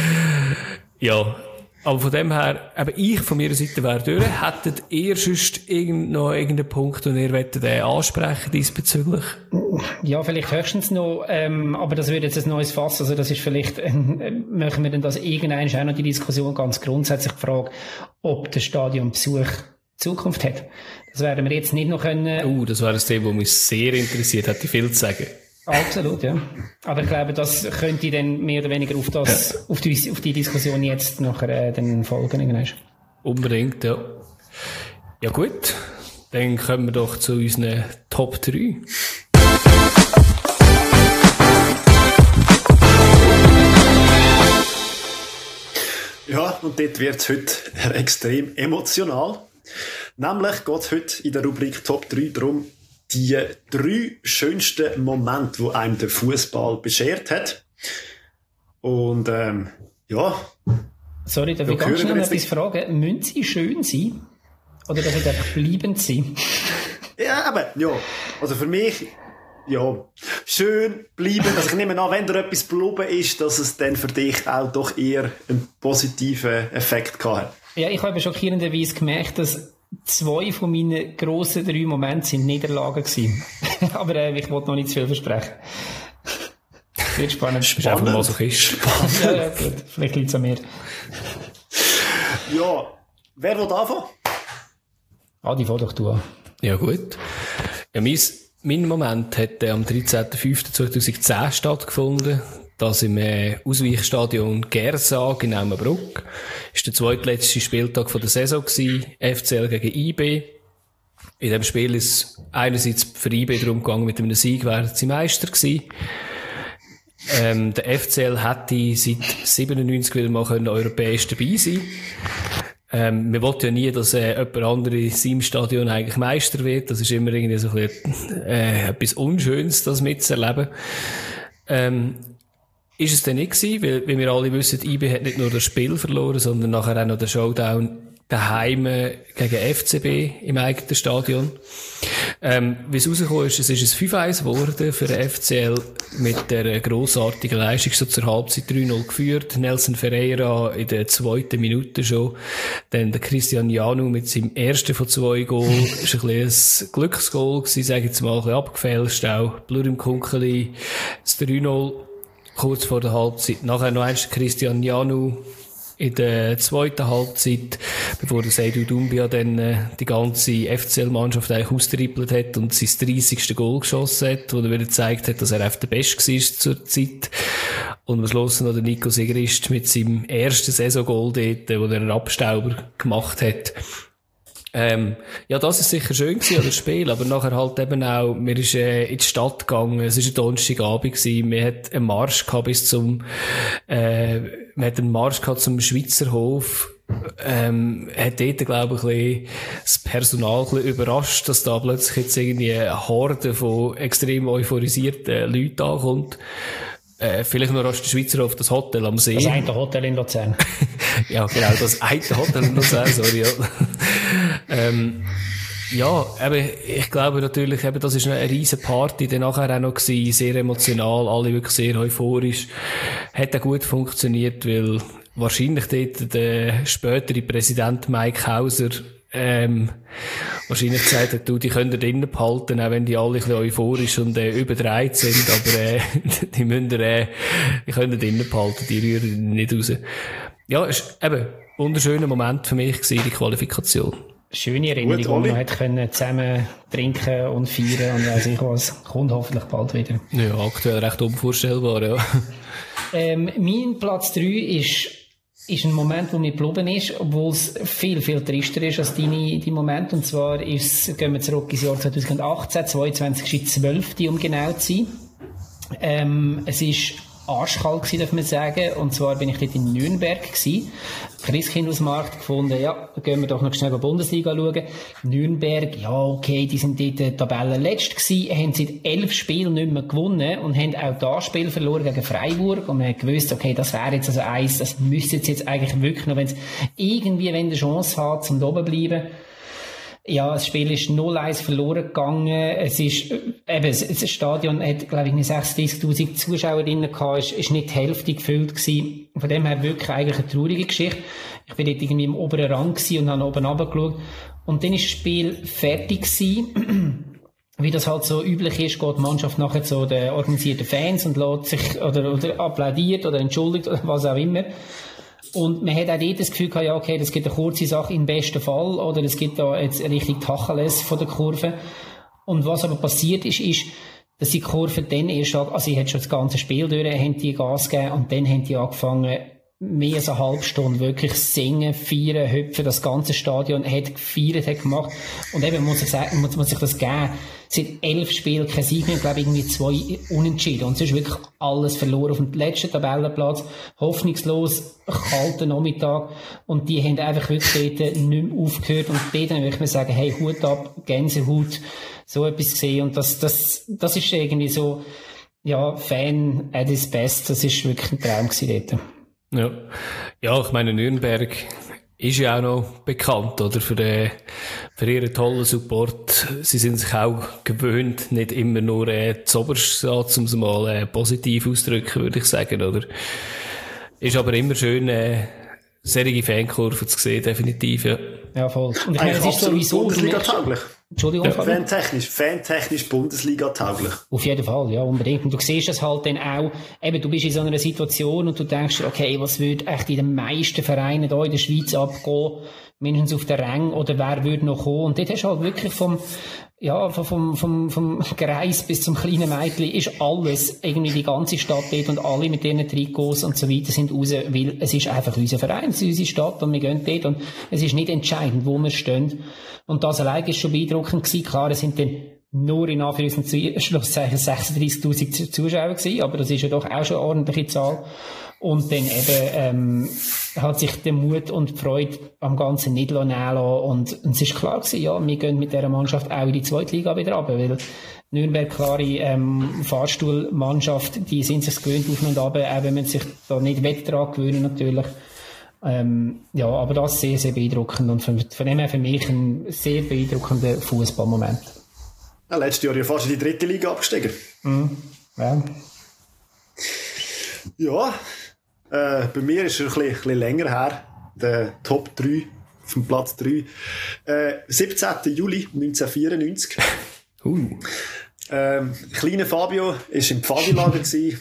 Ja. Aber von dem her, eben ich von meiner Seite wäre durch. Hättet ihr sonst irgend, noch irgendeinen Punkt, den ihr wollt, äh, ansprechen diesbezüglich? Ja, vielleicht höchstens noch, ähm, aber das wird jetzt ein neues Fass, also das ist vielleicht, äh, machen wir denn das irgendwann auch noch die Diskussion ganz grundsätzlich die Frage, ob der Stadionbesuch Zukunft hat. Das werden wir jetzt nicht noch können. Uh, das wäre ein Thema, das mich sehr interessiert, hätte ich viel zu sagen. Absolut, ja. Aber ich glaube, das könnte dann mehr oder weniger auf das, ja. auf die, auf die Diskussion jetzt nachher äh, dann folgen. Irgendwann. Unbedingt, ja. Ja gut, dann kommen wir doch zu unseren Top drei. Ja, und dort wird es heute extrem emotional. Nämlich geht es heute in der Rubrik Top drei darum, die drei schönsten Momente, die einem der Fußball beschert hat. Und ähm, ja. Sorry, darf ich ganz schnell noch etwas fragen? Müssen sie schön sein? Oder darf ich einfach bleibend sein? Ja, aber ja. Also für mich, ja, schön bleiben. Also ich nehme an, wenn da etwas geblieben ist, dass es dann für dich auch doch eher einen positiven Effekt gehabt hat. Ja, ich habe schockierenderweise gemerkt, dass zwei von meinen grossen drei Momente sind Niederlagen gewesen. Aber äh, ich wollte noch nicht zu viel versprechen. Wird spannend. Du bist einfach mal so Kist. Ja, ja, gut. Vielleicht liegt es an mir. Ja, wer will anfangen? Adi, fang doch du an. Ja, gut. Ja, mein, mein Moment hat äh, am dreizehnten fünften zweitausendzehn stattgefunden. Das im äh, Ausweichstadion Gersag in Emmenbruck. Das war der zweitletzte Spieltag von der Saison gewesen. F C L gegen I B. In diesem Spiel ist einerseits für I B darum gegangen, mit einem Sieg wären sie Meister gewesen. Ähm, der F C L hätte seit siebenundneunzig wieder mal können europäisch dabei sein. Ähm, wir wollten ja nie, dass äh, jemand andere in seinem Stadion eigentlich Meister wird. Das ist immer irgendwie so ein bisschen, äh, etwas Unschönes, das mitzuerleben. Ähm, ist es denn nicht gewesen, weil, wie wir alle wissen, I B hat nicht nur das Spiel verloren, sondern nachher auch noch den Showdown daheim gegen F C B im eigenen Stadion. Ähm, wie es rausgekommen ist, es ist ein fünf eins geworden für den F C L mit der grossartigen Leistung, so zur Halbzeit drei null geführt. Nelson Ferreira in der zweiten Minute schon. Dann der Christian Janu mit seinem ersten von zwei Goal. Das war ein bisschen ein Glücksgoal gewesen, sage ich jetzt mal, ein bisschen abgefälscht auch. Blur im Kunkeli, das drei null kurz vor der Halbzeit. Nachher noch eins Christian Janu in der zweiten Halbzeit, bevor der Seydou Doumbia dann äh, die ganze F C L-Mannschaft eigentlich austrippelt hat und sein dreißigste Goal geschossen hat, wo er wieder gezeigt hat, dass er einfach der Beste war zur Zeit. Und am Schluss noch der Nico Sigrist mit seinem ersten Saison-Goal dort, wo er einen Abstauber gemacht hat. Ähm, ja, das ist sicher schön gewesen an das Spiel, aber nachher halt eben auch, mir ist äh, in die Stadt gegangen, es war ein Donnerstagabend gewesen, wir hatten einen Marsch gehabt bis zum, äh, wir hatten einen Marsch gehabt zum Schweizer Hof, ähm, hat dort, glaube ich, ein bisschen das Personal ein bisschen überrascht, dass da plötzlich jetzt irgendwie eine Horde von extrem euphorisierten Leuten ankommt. Äh, vielleicht noch als der Schweizer Hof, das Hotel am See. Das eine Hotel in Luzern. Ja, genau, das eine Hotel in Luzern, sorry. Ja. ähm, ja, eben, ich glaube natürlich, eben, das ist eine riesen Party, dann nachher auch noch gewesen, sehr emotional, alle wirklich sehr euphorisch. Hat auch gut funktioniert, weil wahrscheinlich dort der spätere Präsident Mike Hauser ähm, wahrscheinlich gesagt hat, du, die können drinnen behalten, auch wenn die alle ein bisschen euphorisch und äh, überdreht sind, aber äh, die müssen äh, die können drinnen behalten, die rühren nicht raus. Ja, es war eben ein wunderschöner Moment für mich gewesen, die Qualifikation. Schöne Erinnerung, wo man hat können zusammen trinken und feiern und weiss ich was, kommt hoffentlich bald wieder. Ja, aktuell recht unvorstellbar, ja. Ähm, mein Platz drei ist ist ein Moment, wo mir geblieben ist, obwohl es viel, viel trister ist als deine, dein Moment. Und zwar ist, gehen wir zurück ins Jahr zweitausendachtzehn, zweiundzwanzigsten zwölften um genau zu sein. Ähm, es ist arschkalt gewesen, darf man sagen. Und zwar bin ich dort in Nürnberg gewesen. Christkindlesmarkt gefunden, ja, da gehen wir doch noch schnell die Bundesliga schauen. Nürnberg, ja, okay, die sind dort Tabellenletzt gewesen, haben seit elf Spielen nicht mehr gewonnen und haben auch das Spiel verloren gegen Freiburg. Und man hat gewusst, okay, das wäre jetzt also eins, das müsste jetzt, jetzt eigentlich wirklich noch, wenn es irgendwie, wenn eine Chance hat, zum oben bleiben. Ja, das Spiel ist null eins verloren gegangen. Es ist, eben, das Stadion hat, glaube ich, sechsunddreißigtausend Zuschauer drin gehabt, ist, ist nicht die Hälfte gefüllt gewesen. Von dem her wirklich eigentlich eine traurige Geschichte. Ich bin dort irgendwie im oberen Rang gewesen und habe oben runtergeschaut. Und dann ist das Spiel fertig gewesen. Wie das halt so üblich ist, geht die Mannschaft nachher zu den organisierten Fans und lässt sich, oder, oder applaudiert oder entschuldigt oder was auch immer. Und man hat auch dort das Gefühl gehabt, ja, okay, das gibt eine kurze Sache im besten Fall, oder es gibt da jetzt richtig Tacheles von der Kurve. Und was aber passiert ist, ist, dass die Kurve dann erst, also sie hat schon das ganze Spiel durch, haben die Gas gegeben und dann haben die angefangen, mehr als eine halbe Stunde wirklich singen, feiern, hüpfen, das ganze Stadion hat gefeiert, hat gemacht. Und eben muss ich sagen, muss, muss ich das geben. Es sind elf Spiele, kein Sieg mehr, ich glaube irgendwie zwei Unentschieden. Und es ist wirklich alles verloren auf dem letzten Tabellenplatz. Hoffnungslos, kalter Nachmittag. Und die haben einfach wirklich dort nicht mehr aufgehört. Und dort würde ich mir sagen, hey, Hut ab, Gänsehaut, so etwas gesehen. Und das, das, das ist irgendwie so, ja, Fan at his best. Das ist wirklich ein Traum gewesen dort. Ja. Ja, ich meine, Nürnberg ist ja auch noch bekannt, oder? Für, den, für ihren tollen Support. Sie sind sich auch gewöhnt, nicht immer nur, äh, zuoberst, um es mal, äh, positiv auszudrücken, würde ich sagen, oder? Ist aber immer schön, äh, solche Fankurven zu sehen, definitiv, ja. Ja, voll. Und ich meine, es ist sowieso, Bundesliga tauglich. Entschuldigung. Ja, fantechnisch, fantechnisch Bundesliga tauglich. Auf jeden Fall, ja, unbedingt. Und du siehst das halt dann auch, eben, du bist in so einer Situation und du denkst, okay, was würde echt in den meisten Vereinen hier in der Schweiz abgehen, mindestens auf den Rängen, oder wer würde noch kommen? Und dort hast du halt wirklich vom, ja, vom, vom, vom Greis bis zum kleinen Mädchen ist alles, irgendwie die ganze Stadt dort und alle mit ihren Trikots und so weiter sind raus, weil es ist einfach unser Verein, es ist unsere Stadt und wir gehen dort und es ist nicht entscheidend, wo wir stehen. Und das allein ist schon beeindruckend gewesen. Klar, es sind dann nur in Anführungszeichen sechsunddreissigtausend Zuschauer gewesen, aber das ist ja doch auch schon eine ordentliche Zahl. Und dann eben, ähm, hat sich der Mut und die Freude am Ganzen nicht nehmen lassen. Und, und es ist klar gewesen, ja, wir gehen mit dieser Mannschaft auch in die zweite Liga wieder runter, weil Nürnberg, klare, ähm, Fahrstuhlmannschaft, die sind sich gewöhnt auf und ab, auch wenn man sich da nicht wett dran gewöhnen, natürlich. Ähm, ja, aber das ist sehr, sehr beeindruckend und von, von dem her für mich ein sehr beeindruckender Fußballmoment. Ja, letztes Jahr ja fast in die dritte Liga abgestiegen. Mhm. Ja. Ja, äh, bei mir ist es ein bisschen, ein bisschen länger her, der Top drei, vom Platz drei. Äh, siebzehnten Juli neunzehnhundertvierundneunzig. Uh. Ähm, kleiner Fabio war im Pfadilager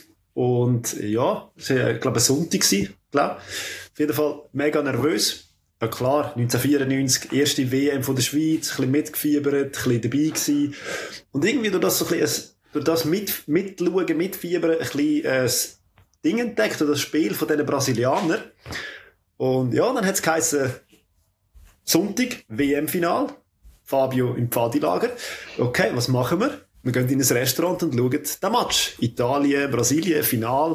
und ja, es war, ich glaube, ein Sonntag gewesen, glaub. Auf jeden Fall mega nervös. Ja klar, neunzehnhundertvierundneunzig, erste W M von der Schweiz, ein bisschen mitgefiebert, ein bisschen dabei gewesen. Und irgendwie durch das, so ein bisschen, durch das mit, mitschauen, mitfiebern, ein bisschen äh, das Ding entdeckt, das Spiel von diesen Brasilianern. Und ja, dann hat es geheißen, Sonntag, W M-Final, Fabio im Pfadilager. Okay, was machen wir? Wir gehen in ein Restaurant und schauen den Match. Italien, Brasilien, Final.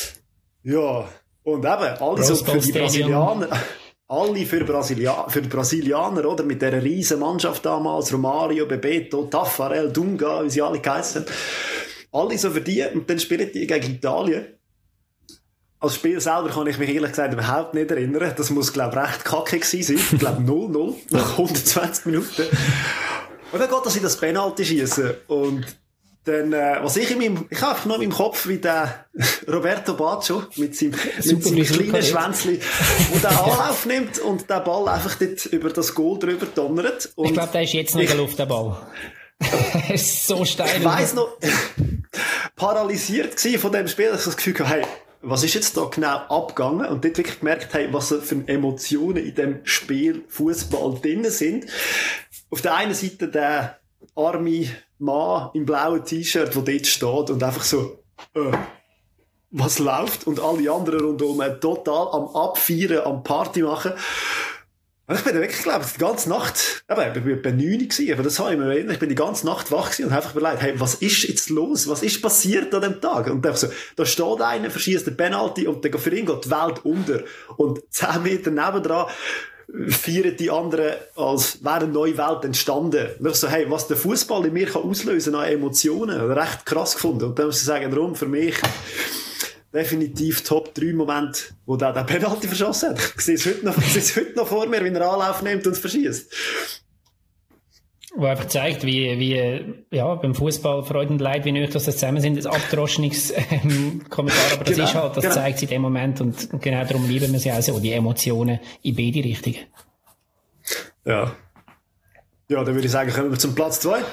Ja, und eben, alle so für die Brasilianer, alle für, Brasilia, für die Brasilianer, oder? Mit dieser riesen Mannschaft damals, Romario, Bebeto, Taffarel, Dunga, wie sie alle geheißen. Alle so für die, und dann spielen die gegen Italien. Als Spiel selber kann ich mich ehrlich gesagt überhaupt nicht erinnern. Das muss, glaube ich, recht kacke gewesen sein. Ich glaube null null nach hundertzwanzig Minuten. Und dann geht das in das Penalty schießen. Und dann, äh, was ich in meinem, ich habe einfach noch in meinem Kopf, wie der Roberto Baggio mit seinem, mit seinem kleinen Schwänzchen, der den Anlauf nimmt und den Ball einfach dort über das Goal drüber donnert. Und ich glaube, der ist jetzt noch in der Luft, der Ball. Er ist so steil. Ich weiss noch, paralysiert gewesen von dem Spiel, dass ich das Gefühl hatte, hey, was ist jetzt da genau abgegangen? Und dort wirklich gemerkt, hey, was für Emotionen in dem Spiel Fußball drin sind. Auf der einen Seite der arme Mann im blauen T-Shirt, der dort steht und einfach so, äh, was läuft? Und alle anderen rundherum total am Abfeiern, am Party machen. Und ich bin da wirklich, glaube ich, die ganze Nacht, eben, ich war bei neun gewesen, aber das habe ich mir erinnert, ich bin die ganze Nacht wach gewesen und habe einfach überlegt, hey, was ist jetzt los? Was ist passiert an dem Tag? Und einfach so, da steht einer, verschießt den Penalty und dann für ihn geht die Welt unter. Und zehn Meter nebendran feiern die anderen, als wäre eine neue Welt entstanden. Und ich so, hey, was der Fußball in mir kann auslösen an Emotionen, recht krass gefunden. Und dann muss ich sagen, darum für mich definitiv Top drei Moment, wo der den Penalty verschossen hat. Ich sehe es heute noch, ich sehe es heute noch vor mir, wie er Anlauf nimmt und verschießt. Wo einfach zeigt, wie, wie, ja, beim Fußball Freude und Leid, wie nötig das zusammen sind, das abgedroschenes ähm, Kommentar, aber das genau, ist halt, das genau. zeigt sich in dem Moment und genau darum lieben wir sie auch so, die Emotionen in beide Richtungen. Ja. Ja, dann würde ich sagen, kommen wir zum Platz zwei.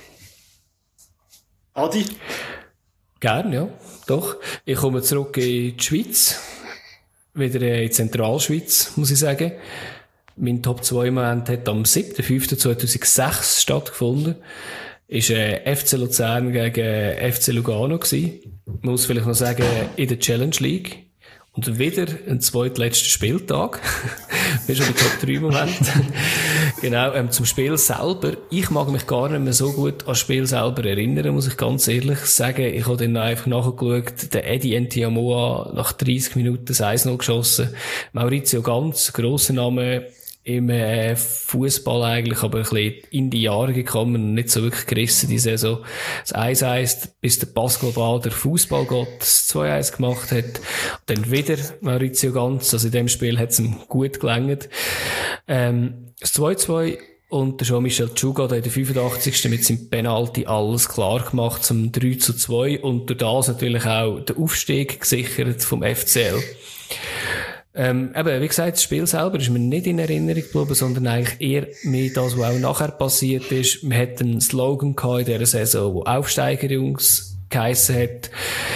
Adi? Gerne, ja, doch. Ich komme zurück in die Schweiz. Wieder in die Zentralschweiz, muss ich sagen. Mein Top zwei Moment hat am siebten fünften zweitausendsechs stattgefunden. Ist äh, F C Luzern gegen F C Lugano gewesen. Man muss vielleicht noch sagen, in der Challenge League. Und wieder ein zweitletzter Spieltag. Das ist schon der Top drei Moment. Genau, ähm, zum Spiel selber. Ich mag mich gar nicht mehr so gut an das Spiel selber erinnern, muss ich ganz ehrlich sagen. Ich habe dann einfach nachgeschaut, der Eddie Entiamoa nach dreißig Minuten das eins null geschossen. Maurizio Ganz, grosser Name im äh, Fußball eigentlich, aber ein bisschen in die Jahre gekommen und nicht so wirklich gerissen die Saison. Das eins eins, bis der Pascal Bader Fußballgott das zwei eins gemacht hat. Und dann wieder Maurizio Ganz, also in dem Spiel hat es ihm gut gelangt. Ähm, das zwei zwei und der Jean-Michel Tschuga hat in der fünfundachtzigsten mit seinem Penalty alles klar gemacht zum drei zu zwei und durch das natürlich auch der Aufstieg gesichert vom F C L. Ähm, eben, wie gesagt, das Spiel selber ist mir nicht in Erinnerung geblieben, sondern eigentlich eher mehr das, was auch nachher passiert ist. Wir hatten einen Slogan gehabt in dieser Saison, wo Aufsteigerungs geheissen hat,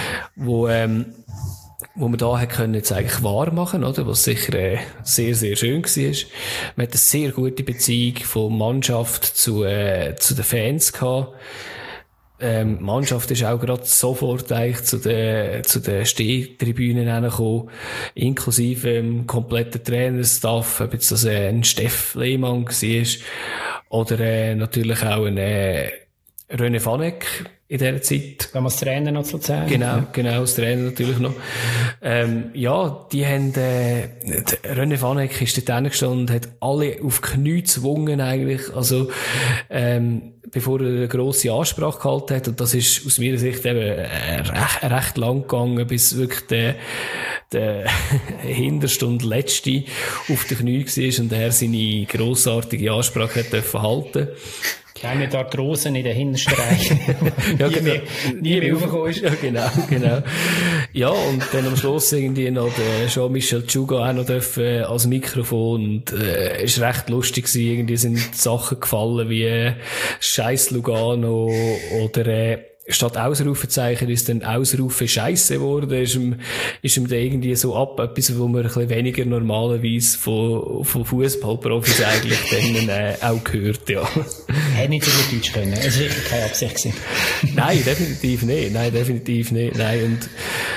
wo, ähm, wo man da hat können jetzt eigentlich wahr machen, oder? Was sicher äh, sehr, sehr schön war. Man hat eine sehr gute Beziehung von Mannschaft zu, äh, zu den Fans gehabt. Ähm, die Mannschaft ist auch gerade sofort eigentlich zu den, zu den Stehtribünen hergekommen, inklusive dem kompletten Trainerstaff, ob jetzt das äh, ein Steff Lehmann war, oder äh, natürlich auch ein äh, René Vanek in dieser Zeit. Damals Trainer noch zu Luzern. Genau, genau, das Trainer natürlich noch. Ähm, ja, die haben, äh, René Vanek ist dort hingestanden und hat alle auf Knie gezwungen eigentlich, also, ähm, bevor er eine grosse Ansprache gehalten hat. Und das ist aus meiner Sicht eben recht, recht lang gegangen, bis wirklich der, der hinterste und letzte auf den Knie war und er seine grossartige Ansprache hat dürfen halten. Keine da Arthrose in den hintersten Reihen. Ja, nie genau. mehr, nie mehr raufgekommen ist. Ja, genau, genau. Ja, und dann am Schluss irgendwie noch der Jean-Michel Tschouga auch noch dürfen als Mikrofon und, äh, ist recht lustig gewesen. Irgendwie sind Sachen gefallen wie, äh, Scheiß Lugano oder, äh, statt Ausrufezeichen ist dann Ausrufe Scheisse geworden, ist ihm, ist ihm dann irgendwie so ab, etwas, wo man ein bisschen weniger normalerweise von, von Fußballprofis eigentlich dann, äh, auch gehört, ja. Hätte nicht so gut Deutsch können. Es war wirklich keine Absicht gewesen. Nein, definitiv nicht. Nein, definitiv nicht. Nein, und,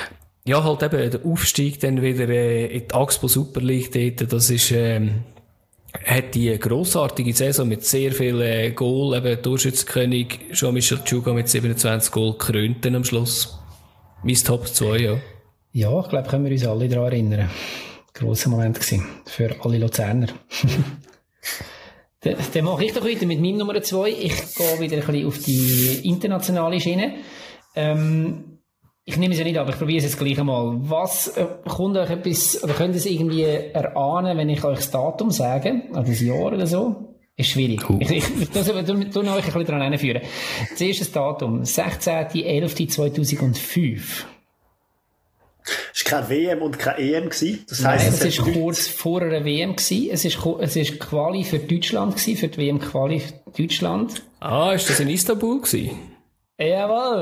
ja, halt eben, der Aufstieg dann wieder, äh, in die Axpo Super League dort, das ist, ähm, hat die grossartige Saison mit sehr vielen äh, Goal, eben Torschützenkönig Jean-Michel Tschouga mit siebenundzwanzig Goal gekrönt dann am Schluss. Mein Top zwei, ja. Ja, ich glaube, können wir uns alle daran erinnern. Grosser Moment gewesen. Für alle Luzerner. Dann, dann mache ich doch weiter mit meinem Nummer zwei. Ich gehe wieder ein bisschen auf die internationale Schiene. Ähm, ich nehme es ja nicht ab, ich probiere es jetzt gleich einmal. Was äh, kommt euch etwas, oder könnt ihr es irgendwie erahnen, wenn ich euch das Datum sage, also das Jahr oder so? Ist schwierig. Cool. Ich, ich, ich tue euch ein bisschen daran hinführen. Das erste Datum, sechzehnter elfter zweitausendfünf. Es war keine W M und keine E M. Das Nein, heisst, es war kurz vor einer W M. Es war es ist Quali für Deutschland, für die W M Quali für Deutschland. Ah, ist das in Istanbul gewesen? Jawohl,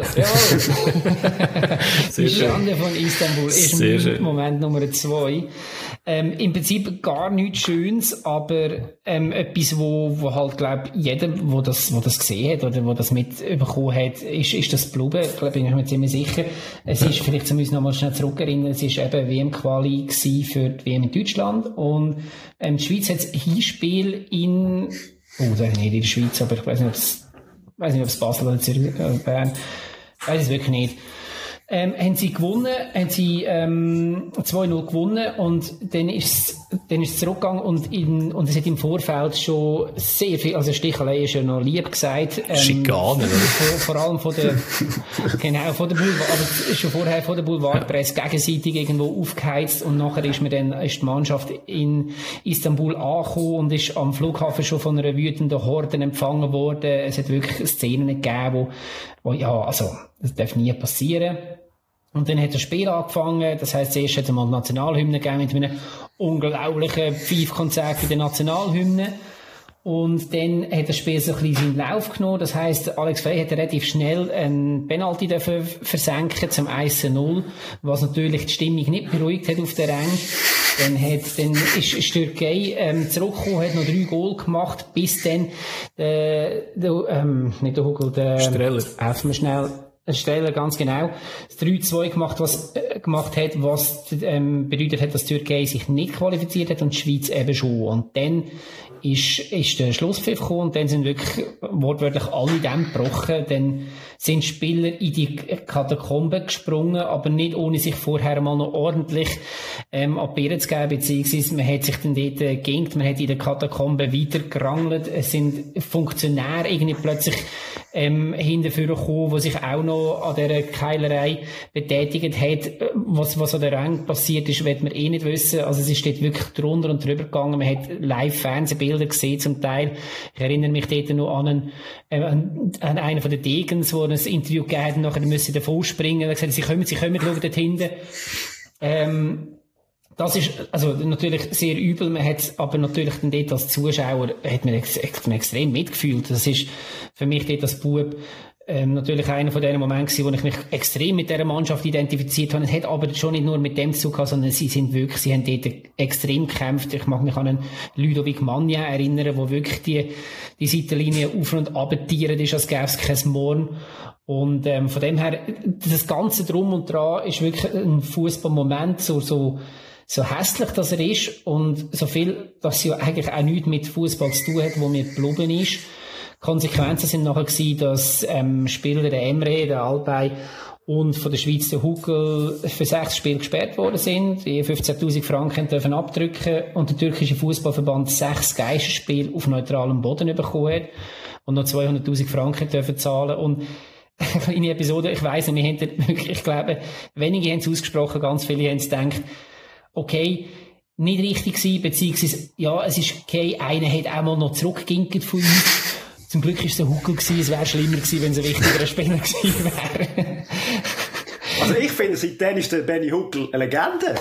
jawohl. Die Schande von Istanbul ist Sehr mein schön. Moment Nummer zwei. Ähm, im Prinzip gar nichts Schönes, aber ähm, etwas, wo, wo halt, glaub, jeder, wo das, wo das gesehen hat oder wo das mitbekommen hat, ist, ist das Blubben. Ich glaube, bin ich mir ziemlich sicher. Es ist, vielleicht müssen wir noch mal schnell zurückerinnern, es ist eben W M-Quali für die W M in Deutschland und ähm, die Schweiz hat ein Hinspiel in, oh, das ist nicht in der Schweiz, aber ich weiß nicht, ob es Ich weiß nicht, ob es Basel oder Zürich, äh, Bern. Ich weiß es wirklich nicht. Ähm, haben sie gewonnen, haben sie, ähm, zwei null gewonnen und dann ist dann ist es zurückgegangen und in, und es hat im Vorfeld schon sehr viel, also Stichelei ist ja noch lieb gesagt. Ähm, Schikane, oder? Vor, vor allem von der, genau, von der Boulevard, aber schon vorher von der Boulevardpresse gegenseitig irgendwo aufgeheizt und nachher ist mir dann, ist die Mannschaft in Istanbul angekommen und ist am Flughafen schon von einer wütenden Horde empfangen worden. Es hat wirklich Szenen gegeben, wo, wo ja, also, das darf nie passieren. Und dann hat das Spiel angefangen, das heisst, zuerst hat es mal die Nationalhymne gegeben mit einem unglaublichen Pfeifkonzert für die Nationalhymne. Und dann hat das Spiel so ein bisschen seinen Lauf genommen. Das heisst, Alex Frey hat relativ schnell einen Penalty dafür versenken zum eins zu null, was natürlich die Stimmung nicht beruhigt hat auf der Rang. Dann hat, dann ist, ist die Türkei, ähm, zurückgekommen, hat noch drei Goal gemacht, bis dann, äh, der, ähm, nicht der Hugo, der, Streller. helfen wir schnell, Streller, ganz genau, das drei zu zwei gemacht, was, äh, gemacht hat, was, ähm, bedeutet hat, dass die Türkei sich nicht qualifiziert hat und die Schweiz eben schon. Und dann ist, ist der Schlusspfiff gekommen und dann sind wirklich wortwörtlich alle Dämme gebrochen. Dann sind Spieler in die Katakomben gesprungen, aber nicht ohne sich vorher mal noch ordentlich ähm, an die Birne zu geben, beziehungsweise man hat sich dann dort äh, gegengt, man hat in den Katakomben weiter gerangelt. Es sind Funktionäre irgendwie plötzlich ähm, hinterführen gekommen, die sich auch noch an dieser Keilerei betätigt hat. Was, was an der Rang passiert ist, wird man eh nicht wissen. Also es ist dort wirklich drunter und drüber gegangen. Man hat live Fernsehbilder gesehen zum Teil. Ich erinnere mich dort noch an einen, äh, an, an einen von den Degens, wo ein Interview gegeben hat und nachher müssen sie davon springen. Er hat gesagt, sie kommen, sie kommen, schauen dort hinten. Ähm, Das ist also natürlich sehr übel. Man hat aber natürlich dann dort als Zuschauer hat man ex- ex- extrem mitgefühlt. Das ist für mich dort als Bub ähm, natürlich einer von diesen Momenten gewesen, wo ich mich extrem mit dieser Mannschaft identifiziert habe. Es hat aber schon nicht nur mit dem zu tun, sondern sie sind wirklich, sie haben dort extrem gekämpft. Ich mag mich an einen Ludovic Magnin erinnern, der wirklich die, die Seitenlinie auf und runter tiert ist, als gäbe es kein Morgen. Und ähm, von dem her, das Ganze drum und dran ist wirklich ein Fußballmoment, so, so so hässlich, dass er ist und so viel, dass sie ja eigentlich auch nichts mit Fußball zu tun hat, wo mir geblieben ist. Konsequenzen sind nachher gewesen, dass ähm, Spieler, der Emre, der Alpay und von der Schweiz der Huckel für sechs Spiele gesperrt worden sind, die fünfzehntausend Franken dürfen abdrücken und der türkische Fußballverband sechs Geisterspiele auf neutralem Boden bekommen hat und noch zweihunderttausend Franken dürfen zahlen. Und eine kleine Episode, ich weiss nicht, wir haben wirklich, ich glaube, wenige haben es ausgesprochen, ganz viele haben es gedacht, okay, nicht richtig gewesen, beziehungsweise, ja, es ist okay, einer hat auch mal noch zurückgeginkt von uns. Zum Glück war es ein Huckel gewesen, es wäre schlimmer gewesen, wenn es ein wichtigerer Spieler gewesen wäre. Also ich finde, seitdem ist der Benny Huckel eine Legende.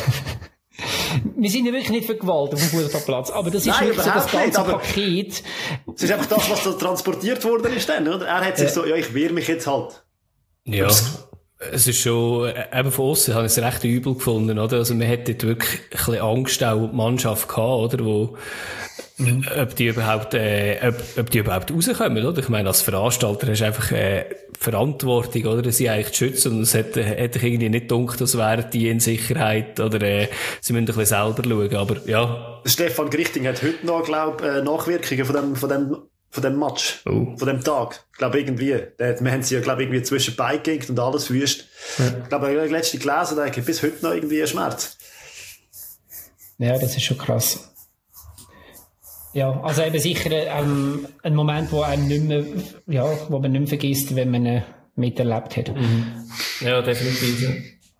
Wir sind ja wirklich nicht für Gewalt auf dem Fußballplatz, aber das ist Nein, wirklich so das ganze nicht, Paket. Es ist einfach das, was so transportiert worden ist dann, oder? Er hat sich ja. so, ja, ich wehre mich jetzt halt. Ja. Es ist schon, eben von aussen habe ich es recht übel gefunden, oder? Also man hat dort wirklich ein bisschen Angst auch um die Mannschaft gehabt, oder? Wo, mhm. ob die überhaupt, äh, ob, ob die überhaupt rauskommen, oder? Ich meine, als Veranstalter hast du einfach, äh, Verantwortung, oder? Sie eigentlich zu schützen, und es hätte, hätte ich irgendwie nicht gedacht, das wären die in Sicherheit, oder, äh, sie müssen ein bisschen selber schauen, aber, ja. Stefan Grichting hat heute noch, glaub, äh, Nachwirkungen von dem, von dem, von dem Match, oh. von dem Tag. Ich glaube, irgendwie, der, wir haben sie ja, glaube irgendwie zwischen Beinen gegeben und alles wüst. Ja. Ich glaube, ich habe letzte gelesen, da habe bis heute noch irgendwie einen Schmerz. Ja, das ist schon krass. Ja, also eben sicher ähm, ein Moment, wo einem nicht mehr, ja, wo man nicht mehr vergisst, wenn man ihn miterlebt hat. Mhm. Ja, definitiv.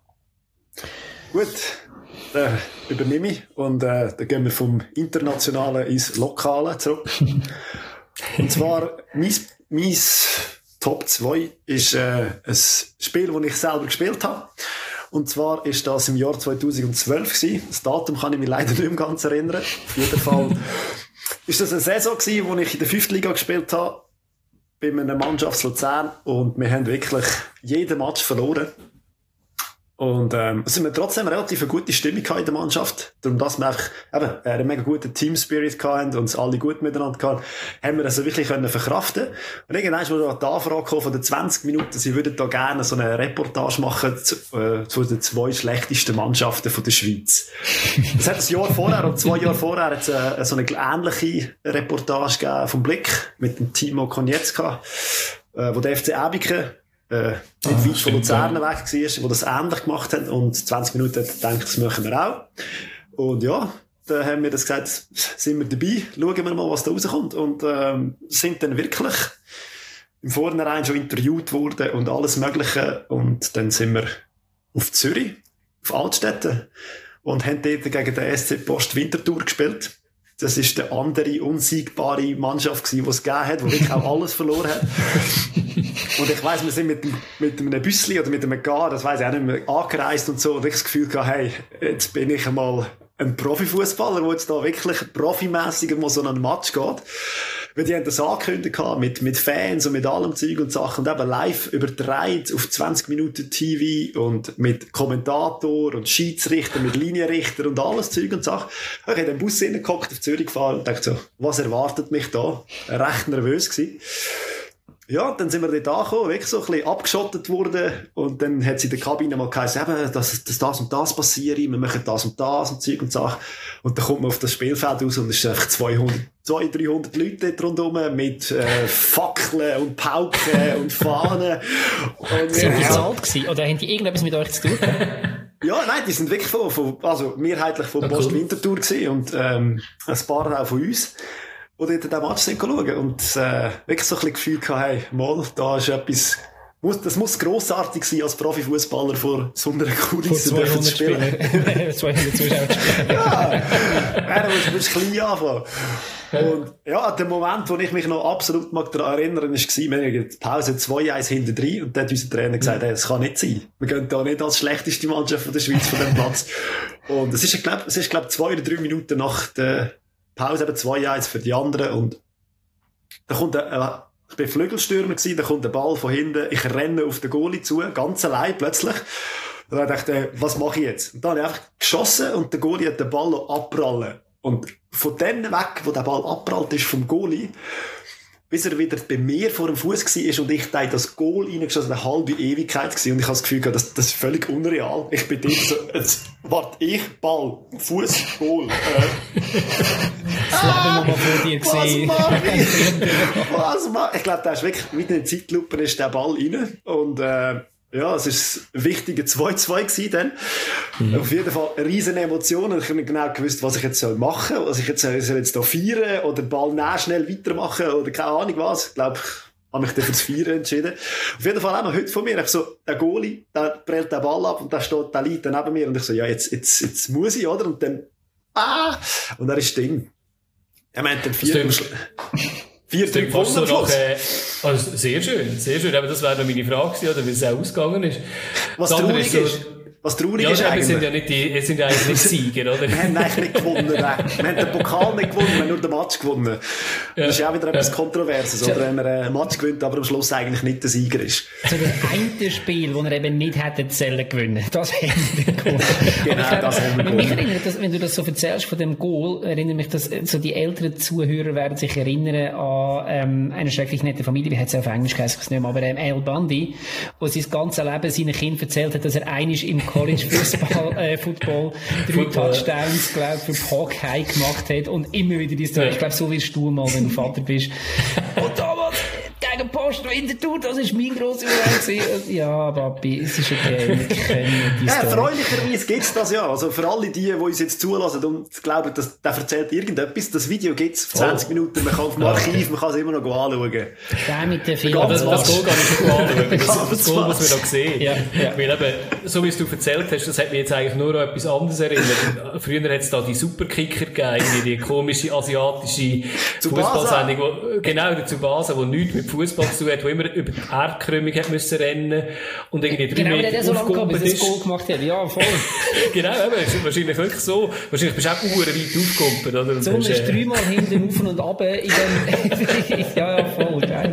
Gut, dann übernehme ich und äh, dann gehen wir vom Internationalen ins Lokale zurück. Und zwar, mein, mein Top zwei ist äh, ein Spiel, das ich selber gespielt habe. Und zwar ist das im Jahr zweitausendzwölf gewesen. Das Datum kann ich mich leider nicht mehr ganz erinnern. Auf jeden Fall ist das eine Saison gewesen, wo ich in der fünften Liga gespielt habe, bei einer Mannschaft Luzern, und wir haben wirklich jeden Match verloren. Und ähm, es sind trotzdem relativ eine gute Stimmung in der Mannschaft. Darum, dass wir einfach eben, einen mega guten Team-Spirit hatten und uns alle gut miteinander hatten, haben wir das also wirklich können verkraften. Und irgendwann ist mir da die Anfrage gekommen von den zwanzig Minuten, sie würden da gerne so eine Reportage machen zu, äh, zu den zwei schlechtesten Mannschaften von der Schweiz. Das hat ein Jahr vorher, und zwei Jahre vorher, hat es äh, so eine ähnliche Reportage gegeben vom Blick mit dem Timo Konietzka, äh, wo der F C Aebiken Äh, nicht ah, weit von Luzern weg war, die das ähnlich gemacht haben, und zwanzig Minuten hat gedacht, das machen wir auch. Und ja, da haben wir das gesagt, sind wir dabei, schauen wir mal, was da rauskommt, und ähm, sind dann wirklich im Vornherein schon interviewt worden und alles Mögliche, und dann sind wir auf Zürich, auf Altstätten, und haben dort gegen den S C Post Winterthur gespielt. Das ist die andere unsiegbare Mannschaft gewesen, die es gegeben hat, die wirklich auch alles verloren hat. Und ich weiss, wir sind mit, mit einem Büssli oder mit einem Gar, das weiss ich auch nicht mehr, angereist und so, und ich das Gefühl gehabt, hey, jetzt bin ich einmal ein Profifußballer, der jetzt da wirklich profimässig mal so einen Match geht. Weil die haben das angekündigt mit, mit Fans und mit allem Zeug und Sachen, und eben live übertragen auf zwanzig Minuten T V und mit Kommentator und Schiedsrichter, mit Linienrichter und alles Zeug und Sachen. Ich habe in den Bus reingehockt, auf Zürich gefahren und dachte so, was erwartet mich da? Recht nervös gewesen. Ja, dann sind wir dort angekommen, wirklich so ein bisschen abgeschottet worden, und dann hat sie in der Kabine mal geheißen, eben, dass, dass das und das passiert, wir machen das und das und Zeug und Sachen. Und dann kommt man auf das Spielfeld raus und es sind einfach zweihundert, zweihundert, dreihundert Leute dort rundherum mit äh, Fackeln und Pauken und Fahnen. Und sind die bezahlt gewesen? Oder haben die irgendetwas mit euch zu tun? Ja, nein, die sind wirklich von, von also mehrheitlich von Post cool. Winterthur gewesen, und ähm, ein paar auch von uns. Und dort den Match schauen und äh, wirklich so ein bisschen Gefühl gehabt, hey, mal, da ist etwas, muss, das muss grossartig sein, als Profifußballer vor so einer Kulisse zu spielen. zweihundert Zuschauer spielen. Ja, ja, du musst klein anfangen. Und ja, der Moment, wo ich mich noch absolut mag daran erinnern, war, wir haben die Pause zwei eins hinten drin, und dann hat unser Trainer gesagt, hey, das kann nicht sein. Wir gehen da nicht als schlechteste Mannschaft von der Schweiz von dem Platz. Und es ist, glaube ich, glaub, zwei oder drei Minuten nach der Pause, eben zwei eins für die anderen. Und da kommt ein, äh, ich bin Flügelstürmer gewesen, da kommt der Ball von hinten, ich renne auf den Goalie zu, ganz allein plötzlich. Und dann dachte ich, was mache ich jetzt? Und dann habe ich einfach geschossen und der Goalie hat den Ball noch abprallen. Und von dann weg, wo der Ball abprallt ist vom Goalie, bis er wieder bei mir vor dem Fuß war und ich da das Goal reingeschossen, eine halbe Ewigkeit gewesen. Und ich habe das Gefühl, das, das ist völlig unreal. Ich bin dort so, jetzt warte ich, Ball, Fuß, Goal. Äh. Das Leben noch mal vor dir gesehen. Was mach ich? Was mach ich? Ich glaube, da ist wirklich, mit in Zeitlupe ist der Ball rein. Und, äh, ja, es war ein wichtiger zwei zwei gewesen dann. Mhm. Auf jeden Fall riesen Emotionen. Ich habe nicht genau gewusst, was ich jetzt machen soll. Was ich jetzt, soll ich jetzt da feiern oder den Ball nah schnell weitermachen oder keine Ahnung was. Ich glaube, ich habe mich dann für das Feiern entschieden. Auf jeden Fall auch noch heute von mir. Ich so, der Goalie, der prellt den Ball ab und da steht der Leiter neben mir und ich so, ja, jetzt, jetzt, jetzt muss ich, oder? Und dann, ah! Und er ist drin. Er meint den vierten Vier, drei gewonnen am Schluss. Äh, also sehr schön, sehr schön. Aber das wäre noch meine Frage gewesen, oder wie es auch ausgegangen ist. Was traurig ist, so, was traurig ja, ist eigentlich. Sind ja nicht die, es sind ja eigentlich nicht Sieger, oder? Wir haben eigentlich nicht gewonnen. Wir haben den Pokal nicht gewonnen, wir haben nur den Match gewonnen. Ja. Das ist ja auch wieder etwas ja. Kontroverses, oder? Wenn man einen Match gewinnt, aber am Schluss eigentlich nicht der Sieger ist. So das eine Spiel, das er eben nicht hätte zählen gewinnen. Das haben wir gewonnen. Genau, glaube, das haben wir gewonnen. Mich erinnert das, wenn du das so erzählst von dem Goal, erinnert mich das, so die älteren Zuhörer werden sich erinnern an, ähm, eine schrecklich nette Familie, wie hat es auf Englisch geheißen, ich weiß nicht mehr, aber, ähm, Al Bundy, wo sein ganzes Leben seinen Kindern erzählt hat, dass er einig im College Fußball Äh, Football, drei Football. Touchdowns, glaub, für Hawkeye gemacht hat und immer wieder die Story. Ja. Ich glaube, so wirst du mal, wenn du Vater bist. Und damals, gegen Post Winterthur, das ist mein grosser Urlaub. Ja, Papi, es ist okay, wir kennen die ja, Story. Erfreulicherweise gibt's das ja. Also für alle die, die uns jetzt zulassen und glauben, dass der erzählt irgendetwas, das Video gibt's zwanzig oh. Minuten, man kann auf dem Archiv, man kann es immer noch anschauen. Der mit den Filmen. Ja, das, das Goal kann ich schon anschauen. Das, das Goal muss man noch sehen. Ja, ja. Weil eben, so wie es du erzählt hast, das hat mich jetzt eigentlich nur an etwas anderes erinnert. Früher hat es da die Superkicker gegeben, die komische asiatische Fußballsendung, wo, genau, der Tsubasa, die nichts mit Fußball zu tun hat, wo immer über die Erdkrümmung hat müssen rennen und irgendwie drei genau, Meter so aufgehoben ist. Genau, so gemacht hat. Ja, voll. Genau, eben, wahrscheinlich wirklich so. Wahrscheinlich bist du auch uhren weit aufgehoben, oder? Und so ist äh... dreimal hinten auf und ab in dem, ja, ja, voll, geil.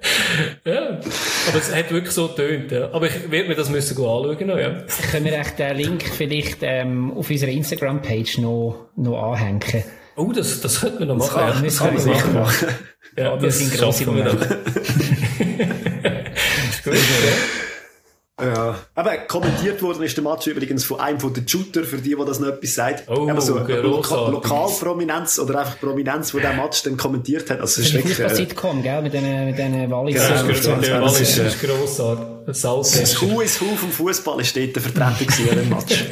Ja, aber es hat wirklich so getönt, ja. Aber ich werde mir das müssen anschauen, noch, ja. Können wir echt den Link vielleicht, ähm, auf unserer Instagram-Page noch, noch anhängen? Oh, das, das könnte man noch machen. Das, ja. das kann man sicher machen. Ja, ja, das sind grosse Momente. Gut, ja. Ja. Aber kommentiert worden ist der Match übrigens von einem von den Shooter, für die, die das noch etwas sagt. Oh, aber so Loka- Lokalprominenz oder einfach Prominenz, die diesen Match dann kommentiert hat. Also, das ist wirklich ein Sitcom, gell? Mit diesen, mit diesen Wallis. Ja, das ist, ja, das ist, ist grossartig. Das Hu ist Hu vom Fußball ist dort vertreten gewesen in dem Match.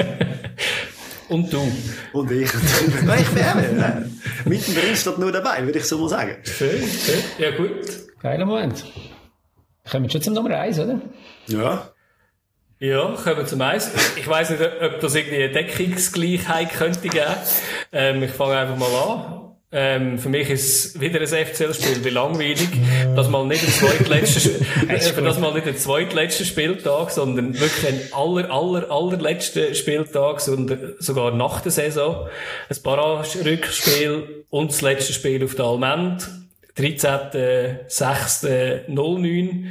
Und du. Und ich. Ich wäre. Mittendrin steht nur dabei, würde ich so mal sagen. Schön, schön. Ja, gut. Geiler Moment. Kommen wir schon zum Nummer eins, oder? Ja. Ja, kommen wir zum eins. Ich weiss nicht, ob das irgendwie eine Deckungsgleichheit könnte geben. Ähm, ich fange einfach mal an. Ähm, für mich ist es wieder ein F C L-Spiel, wie langweilig, dass mal nicht der zweitletzte, für das mal nicht der zweitletzte Spieltag, sondern wirklich ein aller, aller, allerletzter Spieltag, sondern sogar nach der Saison. Ein Barrage-Rückspiel und das letzte Spiel auf der Allmend, dreizehnter sechster null neun.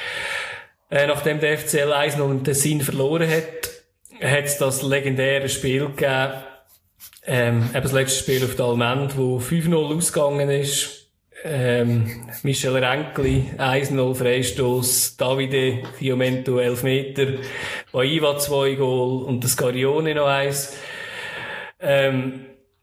Äh, nachdem der F C L eins null in Tessin verloren hat, hat es das legendäre Spiel gegeben, ähm, eben das letzte Spiel auf der Allmend, wo fünf null ausgegangen ist. Ähm, Michel Renkli, eins null Freistoß, Davide Fiumento elf Meter, Baiva zwei Goal und das Scarione noch eins. Ähm,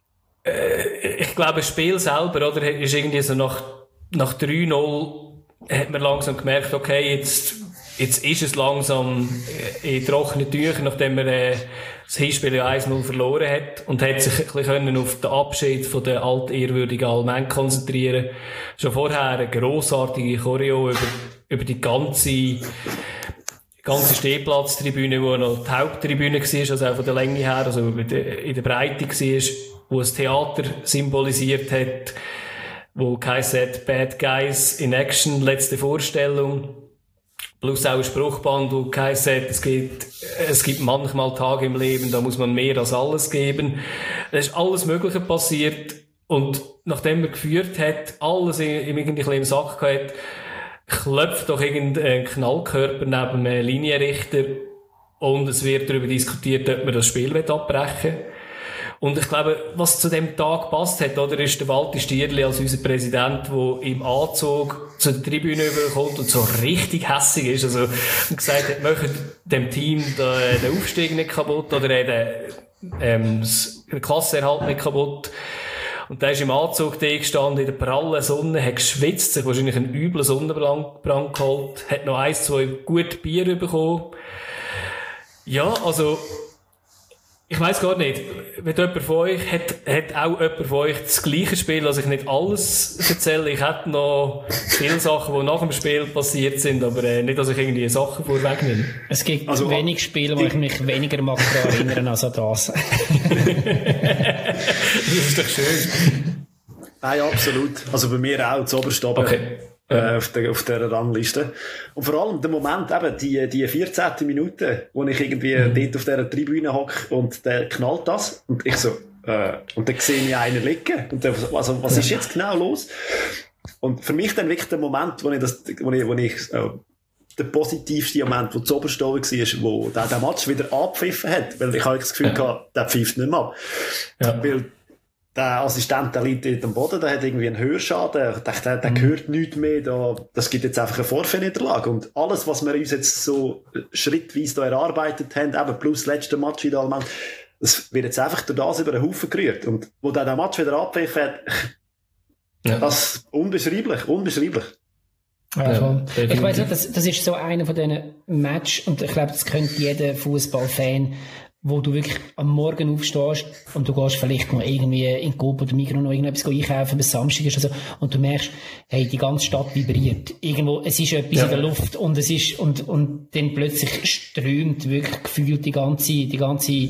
äh, ich glaube, das Spiel selber, oder, ist irgendwie so nach, nach drei null hat man langsam gemerkt, okay, jetzt, jetzt ist es langsam in trockenen Tüchern, nachdem man äh, das Hinspiel eins null verloren hat und hat sich ein bisschen auf den Abschied von der altehrwürdigen Allmend konzentrieren. Schon vorher eine grossartige Choreo über, über die ganze, ganze Stehplatztribüne, wo noch die Haupttribüne war, also auch von der Länge her, also in der Breite war, wo das Theater symbolisiert hat, wo geheißen hat, Bad Guys in Action, letzte Vorstellung. Plus auch ein Spruchband, wo geheißen hat, es gibt, es gibt manchmal Tage im Leben, da muss man mehr als alles geben. Es ist alles Mögliche passiert. Und nachdem er geführt hat, alles ihm irgendwie im Sack gehabt, klopft doch irgendein Knallkörper neben einem Linienrichter und es wird darüber diskutiert, ob man das Spiel abbrechen will. Und ich glaube, was zu dem Tag passt hat, oder, ist der Walter Stierli als unser Präsident, der im Anzug zu der Tribüne überkommt und so richtig hässig ist, also, und gesagt hat, möchte dem Team den, den Aufstieg nicht kaputt, oder den, ähm, den Klassenerhalt nicht kaputt. Und da ist im Anzug da gestanden, in der prallen Sonne, hat geschwitzt, sich wahrscheinlich einen üblen Sonnenbrand geholt, hat noch eins, zwei gute Bier bekommen. Ja, also, ich weiss gar nicht, wenn jemand von euch, hat, hat auch jemand von euch das gleiche Spiel, also ich nicht alles erzähle, ich hätte noch viele Sachen, die nach dem Spiel passiert sind, aber äh, nicht, dass ich irgendwie Sachen vorwegnehme. Es gibt also, wenig Spiele, wo ich mich weniger mag daran erinnern als an das. Das ist doch schön. Nein, absolut. Also bei mir auch, zu oberst oben. Okay. Äh, auf, der, auf dieser Rangliste. Und vor allem der Moment, eben, die, die vierzehnte Minute, wo ich irgendwie mhm. dort auf dieser Tribüne hocke und der knallt das und ich so, äh, und dann sehe ich einen liegen und dann, also, was ist jetzt genau los? Und für mich dann wirklich der Moment, wo ich das, wo ich, wo ich, äh, der positivste Moment, wo zu oberst oben war, wo der, der Match wieder abgepfiffen hat, weil ich habe das Gefühl ja. gehabt, der pfeift nicht mehr ab. Ja. Weil der Assistent, der liegt dort am Boden, der hat irgendwie einen Hörschaden. Ich dachte, der, der mhm. hört nichts mehr. Da, das gibt jetzt einfach eine Vorfallniederlage. Und alles, was wir uns jetzt so schrittweise da erarbeitet haben, eben plus das letzte Match in Allmann, das wird jetzt einfach durch das über den Haufen gerührt. Und wo der den Match wieder abpfiffen hat, ja. das ist unbeschreiblich, unbeschreiblich. Ja, ich weiss nicht, das, das ist so einer von diesen Matches, und ich glaube, das könnte jeder Fußballfan, wo du wirklich am Morgen aufstehst und du gehst vielleicht noch irgendwie in die Coop oder Migros noch irgendetwas einkaufen, bis Samstag ist also, und du merkst, hey, die ganze Stadt vibriert. Irgendwo, es ist etwas ja. in der Luft und es ist, und, und dann plötzlich strömt wirklich gefühlt die ganze, die ganze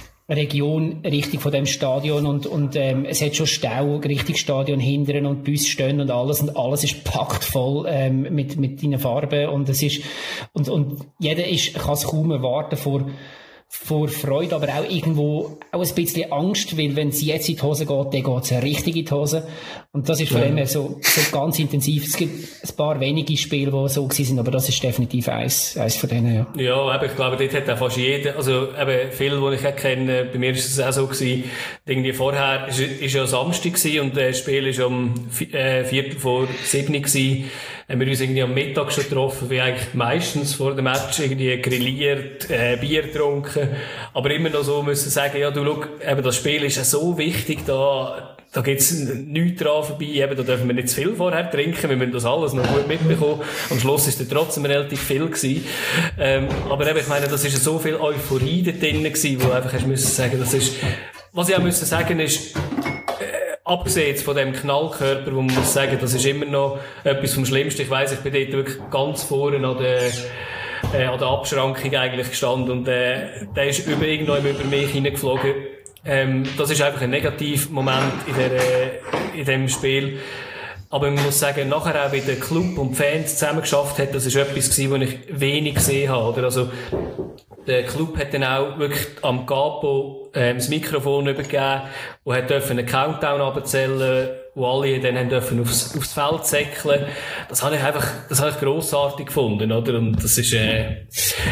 Region richtig von dem Stadion und, und, ähm, es hat schon Stau richtig Stadion hindern und Bus stehen und alles und alles ist packt voll, ähm, mit, mit deinen Farben und es ist, und, und jeder ist, kann es kaum erwarten vor, vor Freude, aber auch irgendwo auch ein bisschen Angst, weil wenn es jetzt in die Hose geht, dann geht es ja richtig in die Hose. Und das ist von ja. dem her so, so ganz intensiv. Es gibt ein paar wenige Spiele, die so gewesen sind, aber das ist definitiv eins, eins von denen, ja. Ja, aber ich glaube, dort hat auch fast jeder, also eben viele, die ich auch kenne, bei mir ist es auch so gewesen, irgendwie vorher ist, ist ja Samstag gewesen und das Spiel ist um äh, Viertel vor sieben gewesen. Haben wir uns irgendwie am Mittag schon getroffen, wie eigentlich meistens vor dem Match irgendwie grilliert, äh, Bier getrunken, aber immer noch so müssen sagen, ja, du schau, eben das Spiel ist ja so wichtig, da, da gibt's nichts dran vorbei, eben, da dürfen wir nicht zu viel vorher trinken, wir müssen das alles noch gut mitbekommen. Am Schluss ist da trotzdem relativ viel gewesen. Ähm, aber eben, ich meine, das ist ja so viel Euphorie da drin gewesen, wo einfach hast müssen sagen, das ist, was ich auch müssen sagen ist, abgesehen von dem Knallkörper, wo man muss sagen, das ist immer noch etwas vom Schlimmsten. Ich weiss, ich bin dort wirklich ganz vorne an der, äh, an der Abschrankung eigentlich gestanden und äh, der ist über, irgendwann über mich hineingeflogen. Ähm, das ist einfach ein Negativmoment in, der, in dem Spiel. Aber man muss sagen, nachher auch, wie der Club und die Fans zusammen geschafft hat, das ist etwas gewesen, was ich wenig gesehen habe. Oder? Also, der Club hat dann auch wirklich am Capo ähm, das Mikrofon übergeben und hat dürfen einen Countdown abzählen, wo alle dann haben dürfen aufs, aufs Feld säckeln. Das habe ich einfach, das habe ich grossartig gefunden, oder? Und das ist, äh,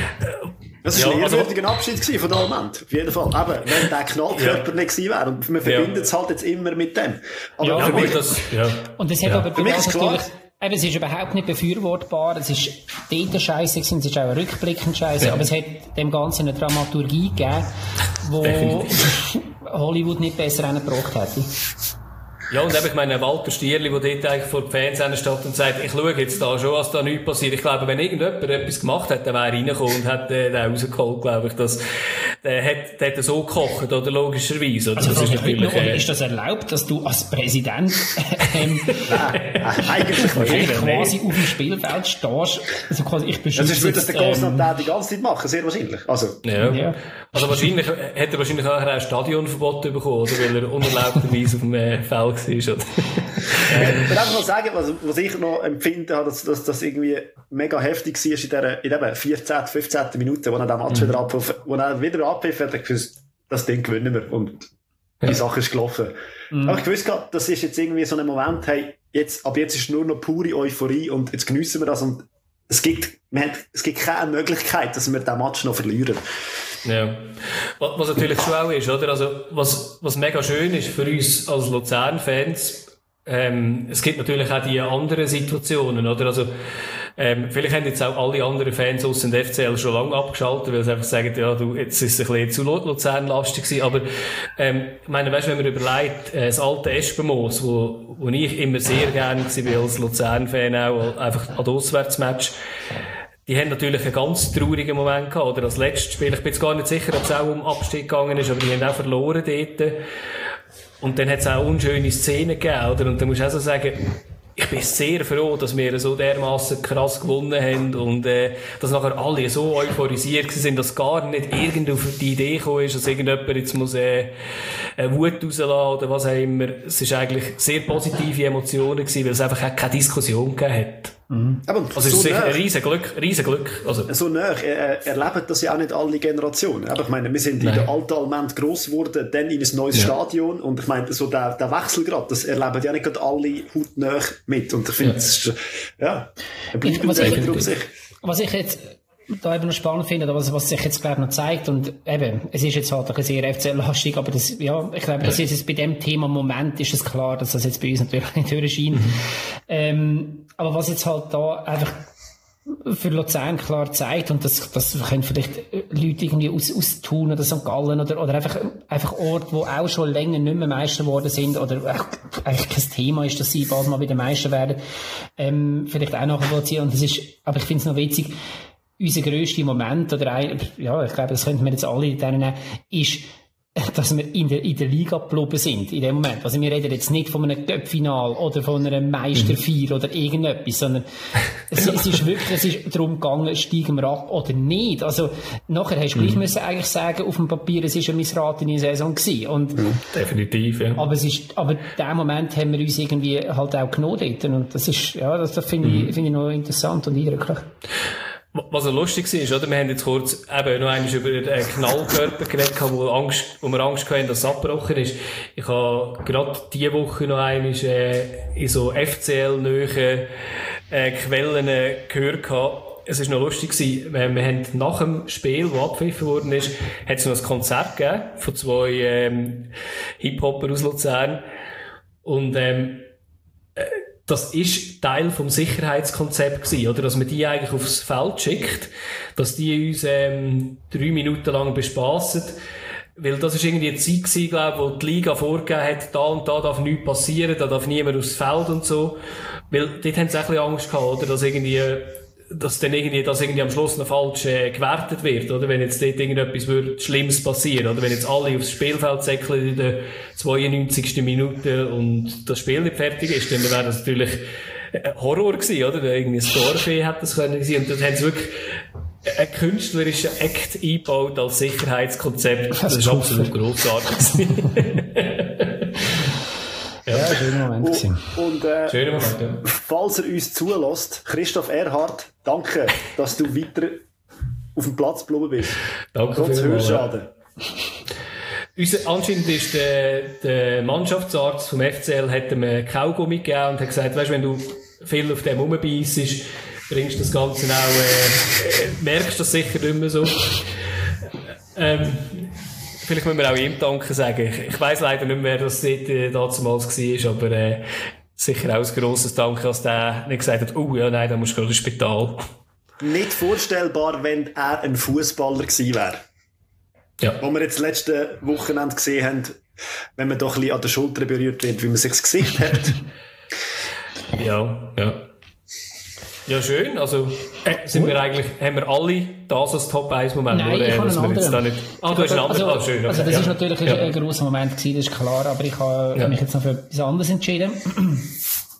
das war ja, ein ehrwürdiger also, Abschied von Dalmant. Auf jeden Fall. Eben, wenn der Knallkörper ja. nicht gewesen wäre. Und wir verbinden es ja. halt jetzt immer mit dem. Aber ja, für mich, das, ja. Und das hat ja. aber für mich ist natürlich, eben, es ist überhaupt nicht befürwortbar. Es ist dort scheisse gewesen, es ist auch rückblickend scheisse. Ja. Aber es hat dem Ganzen eine Dramaturgie gegeben, wo Hollywood nicht besser angebracht hätte. Ja, und eben, ich meine, Walter Stierli, der dort eigentlich vor den Fans steht und sagt, ich schaue jetzt da schon, was da nichts passiert. Ich glaube, wenn irgendjemand etwas gemacht hat, dann wäre er reingekommen und hat äh, den rausgeholt, glaube ich. Das, der hat, der hat so gekocht, oder logischerweise. Oder? Also, das ist, natürlich, äh, ist das erlaubt, dass du als Präsident ähm, Nein, eigentlich nicht. quasi auf dem Spielfeld stehst? Also quasi, ich beschütze das ist, würde das der Grossnotär ähm, die ganze Zeit machen, sehr wahrscheinlich. Also. Ja. ja. Also wahrscheinlich, hat er wahrscheinlich auch ein Stadionverbot bekommen, oder? Weil er unerlaubterweise auf dem äh, Feld war, oder? Ich will einfach noch sagen, was, was ich noch empfinde, dass, dass das irgendwie mega heftig war in dieser, in dieser vierzehnten, fünfzehnten Minute, wo er den Match mhm. wieder abpfiff, wo er wieder abpfiff hat, gewusst, das Ding gewinnen wir. Und die ja. Sache ist gelaufen. Mhm. Aber ich wusste gerade, das ist jetzt irgendwie so ein Moment, hey, jetzt, ab jetzt ist nur noch pure Euphorie und jetzt geniessen wir das und es gibt, man hat, es gibt keine Möglichkeit, dass wir diesen Match noch verlieren. Ja. Was natürlich schon auch ist, oder? Also, was, was mega schön ist für uns als Luzern-Fans, ähm, es gibt natürlich auch die anderen Situationen, oder? Also, ähm, vielleicht haben jetzt auch alle anderen Fans aus dem F C L schon lange abgeschaltet, weil sie einfach sagen, ja, du, jetzt ist es ein bisschen zu Luzern-lastig gewesen. Aber, ähm, ich meine, weißt du, wenn man überlegt, äh, das alte Espenmoos, wo, wo ich immer sehr gerne war als Luzern-Fan auch, einfach an Auswärtsmatch, die haben natürlich einen ganz traurigen Moment gehabt, oder? Das letzte Spiel, ich bin jetzt gar nicht sicher, ob es auch um Abstieg gegangen ist, aber die haben auch verloren dort. Und dann hat es auch unschöne Szenen gegeben, oder? Und dann musst du auch so sagen, ich bin sehr froh, dass wir so dermassen krass gewonnen haben und äh, dass nachher alle so euphorisiert sind, dass gar nicht irgend auf die Idee gekommen ist, dass irgendjemand jetzt muss äh, eine Wut rauslassen oder was auch immer. Es ist eigentlich sehr positive Emotionen gewesen, weil es einfach auch keine Diskussion gegeben hat. Mhm. Aber also es ist so sicher ein riesen Glück, riesen Glück. Also. So nah, er, erleben das ja auch nicht alle Generationen. Aber ich meine, wir sind Nein. in der alten Alment gross geworden, dann in ein neues ja. Stadion und ich meine, so der, der Wechsel gerade, das erleben ja nicht gerade alle hautnah mit und ich finde, ja. es ist, ja, er bleibt was, ich, was ich jetzt da eben noch spannend finde, oder was, was sich jetzt glaube noch zeigt und eben, es ist jetzt halt ein sehr F C L-lastig, aber das, ja, ich glaube, das ist jetzt bei dem Thema im Moment ist es klar, dass das jetzt bei uns natürlich nicht durchscheint. Mhm. Ähm, aber was jetzt halt da einfach für Luzern klar zeigt, und das, das können vielleicht Leute irgendwie aus, aus Thun oder Sankt Gallen oder, oder einfach, einfach Orte, wo auch schon länger nicht mehr Meister geworden sind oder eigentlich kein Thema ist, dass sie bald mal wieder Meister werden, ähm, vielleicht auch nachvollziehen. Und das ist, aber ich finde es noch witzig, unser grösster Moment, oder ein, ja, ich glaube, das könnten wir jetzt alle nennen, ist, dass wir in der, in der Liga geblieben sind, in dem Moment. Also wir reden jetzt nicht von einem Cup-Final oder von einem Meisterfeier mhm. oder irgendetwas, sondern es, es ist wirklich, es ist darum gegangen, steigen wir ab oder nicht. Also nachher hast du mhm. gleich müssen eigentlich sagen, auf dem Papier, es ist eine missratene Saison gewesen. Und, mhm. Definitiv, ja. Aber es ist, aber in dem Moment haben wir uns irgendwie halt auch genommen dort. Und das ist, ja, das, das finde mhm. ich, finde ich noch interessant und eindrücklich. Was so lustig ist, oder? Wir haben jetzt kurz eben noch einmal über den Knallkörper geredet, wo, Angst, wo wir Angst hatten, dass es abgebrochen ist. Ich habe gerade diese Woche noch einmal äh, in so F C L-nähen äh, Quellen äh, gehört gehabt. Es ist noch lustig gewesen. Wir, wir haben nach dem Spiel, das abgepfiffen worden ist, hat es noch ein Konzert gegeben von zwei ähm, Hip-Hopper aus Luzern. Und ähm, äh, das ist Teil vom Sicherheitskonzept gewesen, oder? Dass man die eigentlich aufs Feld schickt, dass die uns ähm, drei Minuten lang bespassen. Weil das ist irgendwie eine Zeit gewesen, glaube ich, wo die Liga vorgegeben hat, da und da darf nichts passieren, da darf niemand aufs Feld und so. Weil dort haben sie ein bisschen Angst gehabt, oder? Dass irgendwie, dass dann irgendwie, dass irgendwie am Schluss noch falsch äh, gewertet wird, oder? Wenn jetzt dort irgendetwas würde Schlimmes passieren, oder? Wenn jetzt alle aufs Spielfeld säckeln in der zweiundneunzigsten Minute und das Spiel nicht fertig ist, dann wäre das natürlich Horror gewesen, oder? Irgendwie ein Dorfee hätte das können sein. Und dann haben sie wirklich einen künstlerischen Act eingebaut als Sicherheitskonzept. Das, das ist absolut grossartig. Ja, ja, schöner Moment. Und, und äh, schöner Moment, ja. Falls er uns zulässt, Christoph Erhardt, danke, dass du weiter auf dem Platz geblieben bist. Danke Trotz Hörschaden. Unser, anscheinend ist der, der Mannschaftsarzt vom F C L hat ihm Kaugummi gegeben und hat gesagt, weißt, wenn du viel auf dem rumbeissest, bringst du das Ganze auch, äh, merkst das sicher nicht mehr so. Ähm, Vielleicht müssen wir auch ihm danken sagen. Ich, ich weiss leider nicht mehr, wer das dort äh, damals war, aber äh, sicher auch ein grosses Dank, dass der nicht gesagt hat, oh ja, nein, da musst du gerade ins Spital. Nicht vorstellbar, wenn er ein Fußballer gewesen wäre. Ja. Wo wir jetzt letzte Wochenende gesehen haben, wenn man doch ein bisschen an der Schulter berührt wird, wie man sich das Gesicht hat. Ja, ja. Ja, schön. Also, äh, sind wir eigentlich, haben wir alle das als Top eins Moment? Nein, oder, ich habe einen anderen. Da nicht... Ah, du hast einen anderen. Also, ah, schön. Also, das ja. ist natürlich ja. ein, ein grosser Moment gewesen, das ist klar, aber ich habe ja. mich jetzt noch für etwas anderes entschieden.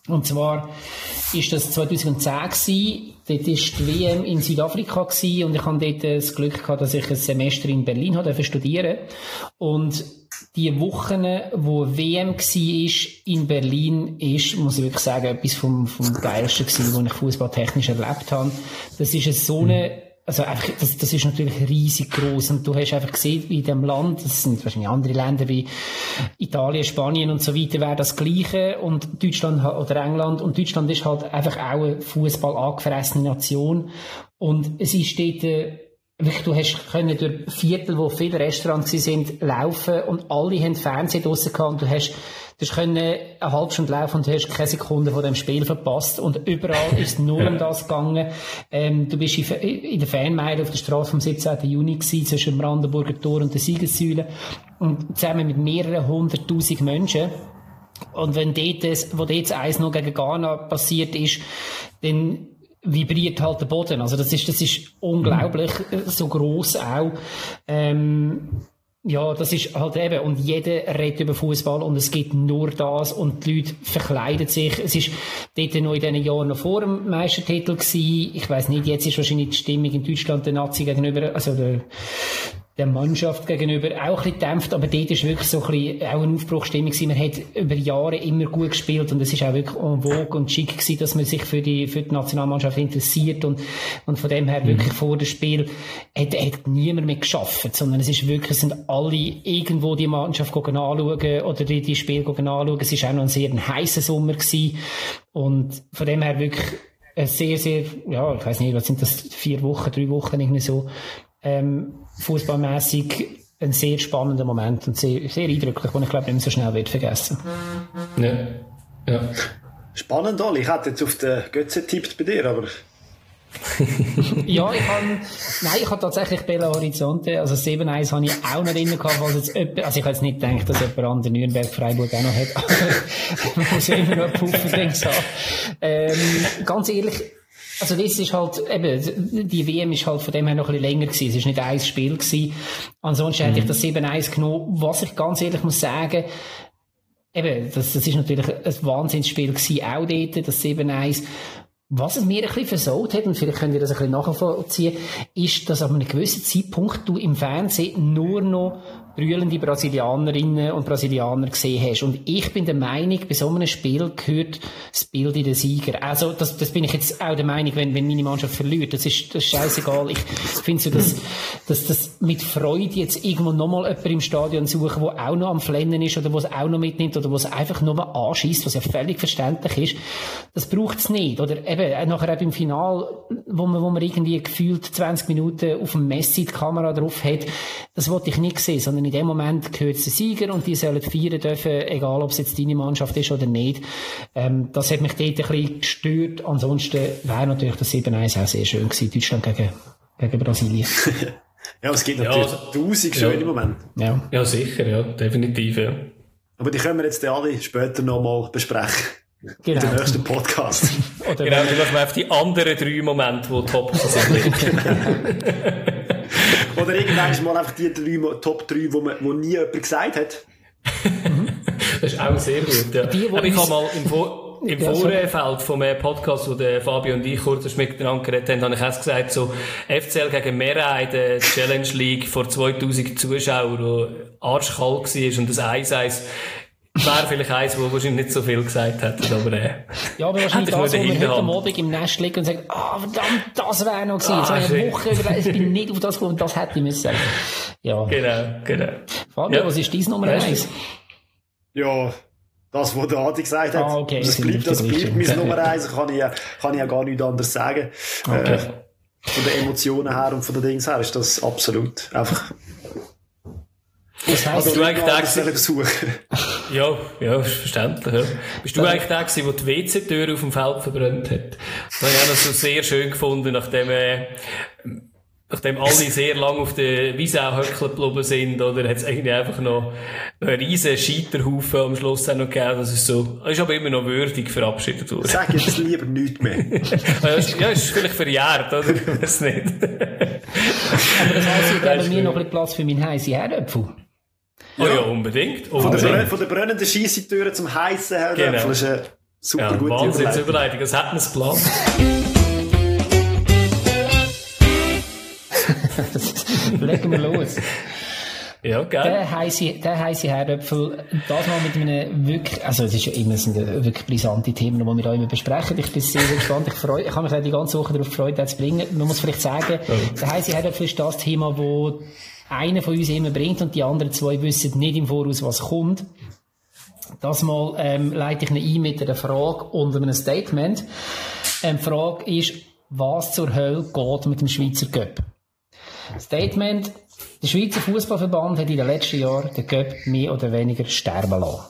Und zwar ist das zweitausendzehn gewesen. Dort war die W M in Südafrika gewesen und ich hatte dort das Glück gehabt, dass ich ein Semester in Berlin durfte studieren. Und die Wochen, wo W M war in Berlin, ist, muss ich wirklich sagen, etwas vom, vom Geilsten gewesen, was ich fußballtechnisch erlebt habe. Das ist so eine, also einfach, das, das ist natürlich riesig gross und du hast einfach gesehen, wie in dem Land, das sind wahrscheinlich andere Länder wie Italien, Spanien und so weiter, wäre das Gleiche und Deutschland oder England und Deutschland ist halt einfach auch eine Fußball angefressene Nation und es ist dort, äh, du hast können durch Viertel, wo viele Restaurants sind, laufen und alle haben Fernsehen draussen gehabt und du hast, du hast können eine halbe Stunde laufen und du hast keine Sekunde von dem Spiel verpasst und überall ist es nur um das gegangen. Ähm, du bist in der Fanmeile auf der Straße vom siebzehnten Juni gewesen, zwischen dem Brandenburger Tor und der Siegessäule und zusammen mit mehreren hunderttausend Menschen. Und wenn dort, das, wo dort eins noch gegen Ghana passiert ist, dann vibriert halt der Boden. Also das ist, das ist unglaublich, so gross auch. Ähm, ja, das ist halt eben, und jeder redet über Fußball und es gibt nur das und die Leute verkleiden sich. Es ist dort noch in diesen Jahren noch vor dem Meistertitel gewesen. Ich weiss nicht, jetzt ist wahrscheinlich die Stimmung in Deutschland der Nazi gegenüber, also der, der Mannschaft gegenüber auch ein bisschen gedämpft, aber dort ist wirklich so ein bisschen auch eine Aufbruchstimmung gewesen. Man hat über Jahre immer gut gespielt und es ist auch wirklich en vogue und schick gewesen, dass man sich für die, für die Nationalmannschaft interessiert und, und von dem her mhm. wirklich vor dem Spiel hat, hat niemand mehr geschafft, sondern es ist wirklich, es sind alle irgendwo die Mannschaft anschauen oder die, die Spiele anschauen. Es ist auch noch ein sehr heißer Sommer gewesen und von dem her wirklich sehr, sehr, ja, ich weiss nicht, was sind das, vier Wochen, drei Wochen irgendwie so, ähm, fußballmäßig ein sehr spannender Moment und sehr, sehr eindrücklich, den ich glaube nicht mehr so schnell wird vergessen. Ja. Ja. Spannend, Oli. Ich hätte jetzt auf den Götze getippt bei dir, aber... ja, ich habe, nein, ich habe tatsächlich Belo Horizonte, also sieben eins habe ich auch noch drin gehabt, falls jetzt jemand, also ich habe jetzt nicht gedacht, dass jemand an der Nürnberg Freiburg auch noch hat, aber man muss ja immer noch einen Puffer drin haben. Ähm, ganz ehrlich, also das ist halt, eben, die W M ist halt von dem her noch ein bisschen länger gewesen. Es ist nicht ein Spiel gewesen. Ansonsten mhm. hätte ich das sieben eins genommen. Was ich ganz ehrlich muss sagen, eben, das, das ist natürlich ein Wahnsinnsspiel gewesen, auch dort, das sieben eins. Was es mir ein bisschen versaut hat, und vielleicht könnt ihr das ein bisschen nachvollziehen, ist, dass an einem gewissen Zeitpunkt du im Fernsehen nur noch brüllende Brasilianerinnen und Brasilianer gesehen hast. Und ich bin der Meinung, bei so einem Spiel gehört das Bild in den Sieger. Also, das, das bin ich jetzt auch der Meinung, wenn, wenn meine Mannschaft verliert. Das ist, das ist scheissegal. Ich finde so, dass, dass das mit Freude jetzt irgendwo nochmal jemand im Stadion suchen, der auch noch am Flennen ist oder der es auch noch mitnimmt oder der es einfach nochmal anschießt, was ja völlig verständlich ist. Das braucht es nicht. Oder eben, nachher eben im Final, wo man, wo man irgendwie gefühlt zwanzig Minuten auf dem Messi die Kamera drauf hat, das wollte ich nicht sehen, sondern in dem Moment gehört es der Sieger und die sollen feiern dürfen, egal ob es jetzt deine Mannschaft ist oder nicht. Ähm, das hat mich dort ein bisschen gestört. Ansonsten wäre natürlich das sieben eins auch sehr schön gewesen, Deutschland gegen, gegen Brasilien. Ja, es gibt natürlich ja, tausend schöne ja. Momente. Ja. ja, sicher, ja, definitiv, ja. Aber die können wir jetzt alle später nochmal besprechen. Genau. In dem nächsten Podcast. Oder genau, dann machen wir auf die anderen drei Momente, die top sind. Oder irgendwann mal einfach die drei, Top drei, wo, man, wo nie jemand gesagt hat. Das ist auch sehr gut, ja. Die, ich habe mal im, Vor im ja, Vorfeld vom Podcast, wo der Fabio und ich kurz miteinander geredet haben, habe ich auch gesagt, so F C L gegen Mera in der Challenge League vor zweitausend Zuschauern, wo arschkalt war und das eins eins wäre vielleicht eins, wo wahrscheinlich nicht so viel gesagt hätte, aber äh, ja, aber wahrscheinlich das, wo man heute am Abend im Nest liegt und sagt, ah, oh, verdammt, das wäre noch gewesen. Ah, so eine Woche über, ich bin nicht auf das gekommen, das hätte ich müssen sagen. Ja. Genau, genau. Fabio, ja. was ist dein Nummer eins? Ja, das, was der Adi gesagt hat. Ah, okay. Das bleibt, das bleibt mein Nummer eins, kann ich, kann ich ja gar nichts anderes sagen. Okay. Äh, von den Emotionen her und von den Dings her ist das absolut einfach... Das heisst, also, du eigentlich der gewesen? Ja, ja, verständlich, ja. Bist du eigentlich der gewesen, der die W C-Tür auf dem Feld verbrannt hat? Das habe ich auch noch so sehr schön gefunden, nachdem, äh, nachdem alle sehr lange auf der Wiese auch hückeln geblieben sind, oder hat es eigentlich einfach noch einen riesen Scheiterhaufen am Schluss auch noch gegeben. Das ist so, ist aber immer noch würdig verabschiedet worden. Sag jetzt lieber nichts mehr. Ja, ist, ja, ist vielleicht verjährt, oder? Ich weiß nicht. Aber das heisst, ich habe mir noch ein bisschen Platz für meinen heißen Herdöpfel. Ja. Oh ja, unbedingt. unbedingt. Von, der, von der brennenden Scheissetüre zum heissen Herdöpfel. Genau. Super ja, gute Wahnsinnsüberleitung, das hat man geplant. Legen wir los. Ja, geil. Der heisse, der heisse Herdöpfel, das mal mit einem wirklich, also es ist ja immer, sind ja wirklich brisante Themen, die wir da immer besprechen. Ich bin sehr, sehr gespannt. Ich freue, ich habe mich auch die ganze Woche darauf gefreut, das zu bringen. Man muss vielleicht sagen, ja. Der heisse Herdöpfel ist das Thema, wo einer von uns immer bringt und die anderen zwei wissen nicht im Voraus, was kommt. Das mal, ähm, leite ich ihn ein mit einer Frage und einem Statement. Ähm, die Frage ist, was zur Hölle geht mit dem Schweizer Cup? Statement: Der Schweizer Fußballverband hat in den letzten Jahren den Cup mehr oder weniger sterben lassen.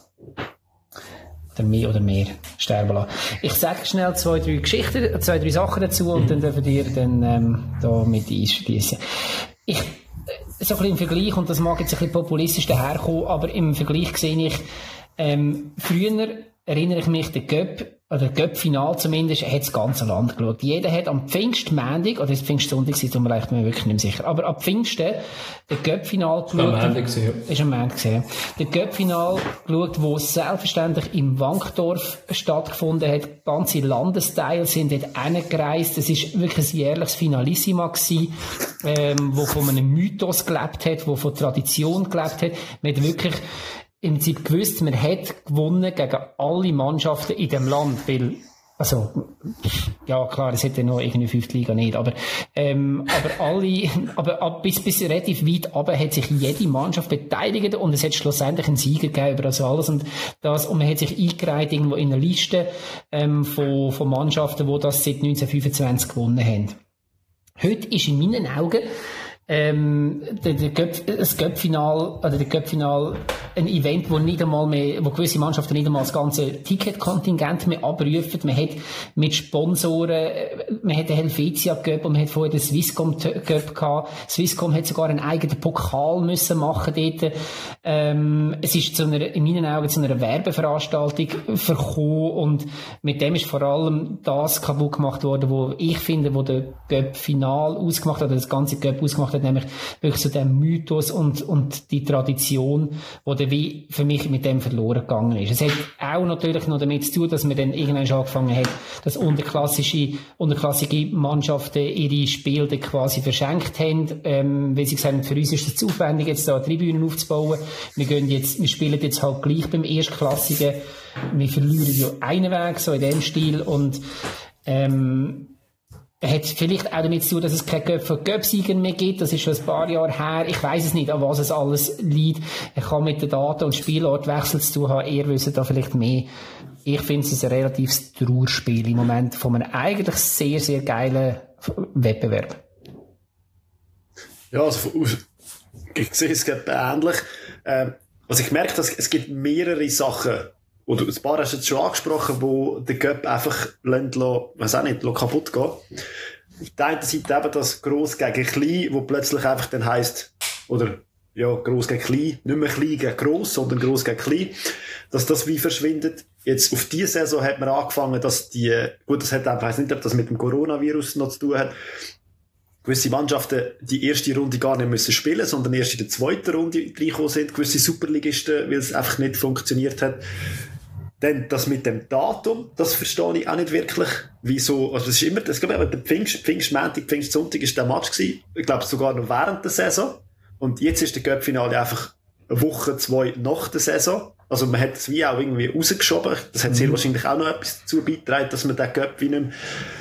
Oder mehr oder mehr sterben lassen. Ich sage schnell zwei, drei Geschichten, zwei, drei Sachen dazu und dann dürfen wir dann ähm, da mit einschliessen. Ich, so ein bisschen im Vergleich, und das mag jetzt ein bisschen populistisch daherkommen, aber im Vergleich sehe ich, ähm, früher erinnere ich mich, der Cup, oder Cup-Final zumindest, hat das ganze Land geschaut. Jeder hat am Pfingstmontag, oder das Pfingstsonntag, das tut mir leicht, mir wirklich nicht mehr sicher, aber am Pfingsten, der Cup-Final geschaut. Am Ende gesehen. Ist am Ende gesehen. Der Cup-Final geschaut, wo selbstverständlich im Wankdorf stattgefunden hat. Ganze Landesteile sind dort hingereist. Es ist wirklich ein jährliches Finalissima gewesen, ähm, wo von einem Mythos gelebt hat, wo von Tradition gelebt hat. Man hat wirklich im Prinzip gewusst, man hat gewonnen gegen alle Mannschaften in dem Land, weil, also, ja, klar, es hätte noch irgendwie fünfte Liga nicht, aber, ähm, aber alle, aber ab, bis, bis relativ weit runter hat sich jede Mannschaft beteiligt und es hat schlussendlich einen Sieger gegeben über das alles und das, und man hat sich eingereiht irgendwo in einer Liste, ähm, von, von Mannschaften, die das seit neunzehnhundertfünfundzwanzig gewonnen haben. Heute ist in meinen Augen, ähm, der, der Cup, das Cup-Final, oder der Cup-Final, ein Event, wo nicht einmal mehr, wo gewisse Mannschaften nicht einmal das ganze Ticketkontingent mehr abrufen. Man hat mit Sponsoren, man hat den Helvetia Cup und man hat vorher den Swisscom Cup gehabt. Swisscom hat sogar einen eigenen Pokal müssen machen dort. Ähm, es ist zu einer, in meinen Augen zu einer Werbeveranstaltung verkommen und mit dem ist vor allem das kaputt gemacht worden, wo ich finde, wo der Cup-Final ausgemacht hat, oder das ganze Cup ausgemacht hat, nämlich wirklich so der Mythos und, und die Tradition, wo der wie für mich mit dem verloren gegangen ist. Es hat auch natürlich noch damit zu tun, dass man dann irgendwann schon angefangen hat, dass unterklassische, unterklassige Mannschaften ihre Spiele dann quasi verschenkt haben, ähm, weil sie gesagt haben, für uns ist es zu aufwendig, jetzt da Tribünen aufzubauen. Wir gehen jetzt, wir spielen jetzt halt gleich beim Erstklassigen. Wir verlieren ja einen Weg, so in dem Stil, und, ähm, hat vielleicht auch damit zu tun, dass es keine Cup von Cup-Siegern mehr gibt. Das ist schon ein paar Jahre her. Ich weiss es nicht, an was es alles liegt. Ich kann mit den Daten und Spielortwechsel zu tun haben. Ihr wisst da vielleicht mehr. Ich finde es ein relatives Trauerspiel im Moment von einem eigentlich sehr, sehr geilen Wettbewerb. Ja, also ich sehe es gerade ähnlich. Ähm, also ich merke, dass es gibt mehrere Sachen, oder ein paar hast du jetzt schon angesprochen, wo der Cup einfach lassen, weiß auch nicht, kaputt geht. Auf der einen Seite eben das Gross gegen Klein, wo plötzlich einfach dann heisst, oder, ja, Gross gegen Klein, nicht mehr Klein gegen Gross, sondern Gross gegen Klein, dass das wie verschwindet. Jetzt, auf diese Saison hat man angefangen, dass die, gut, das hat auch, ich weiss nicht, ob das mit dem Coronavirus noch zu tun hat, gewisse Mannschaften die erste Runde gar nicht müssen spielen, sondern erst in der zweiten Runde reingekommen sind, gewisse Superligisten, weil es einfach nicht funktioniert hat. Dann das mit dem Datum, das verstehe ich auch nicht wirklich. Wieso, also das ist immer, das glaube ich, der Pfingst, Pfingstmontag, Pfingstsonntag ist der Match gewesen. Ich glaube sogar noch während der Saison. Und jetzt ist der Cup-Finale einfach eine Woche, zwei nach der Saison. Also man hat es wie auch irgendwie rausgeschoben. Das hat sehr mhm. wahrscheinlich auch noch etwas dazu beigetragen, dass man den Cup wie nicht mehr,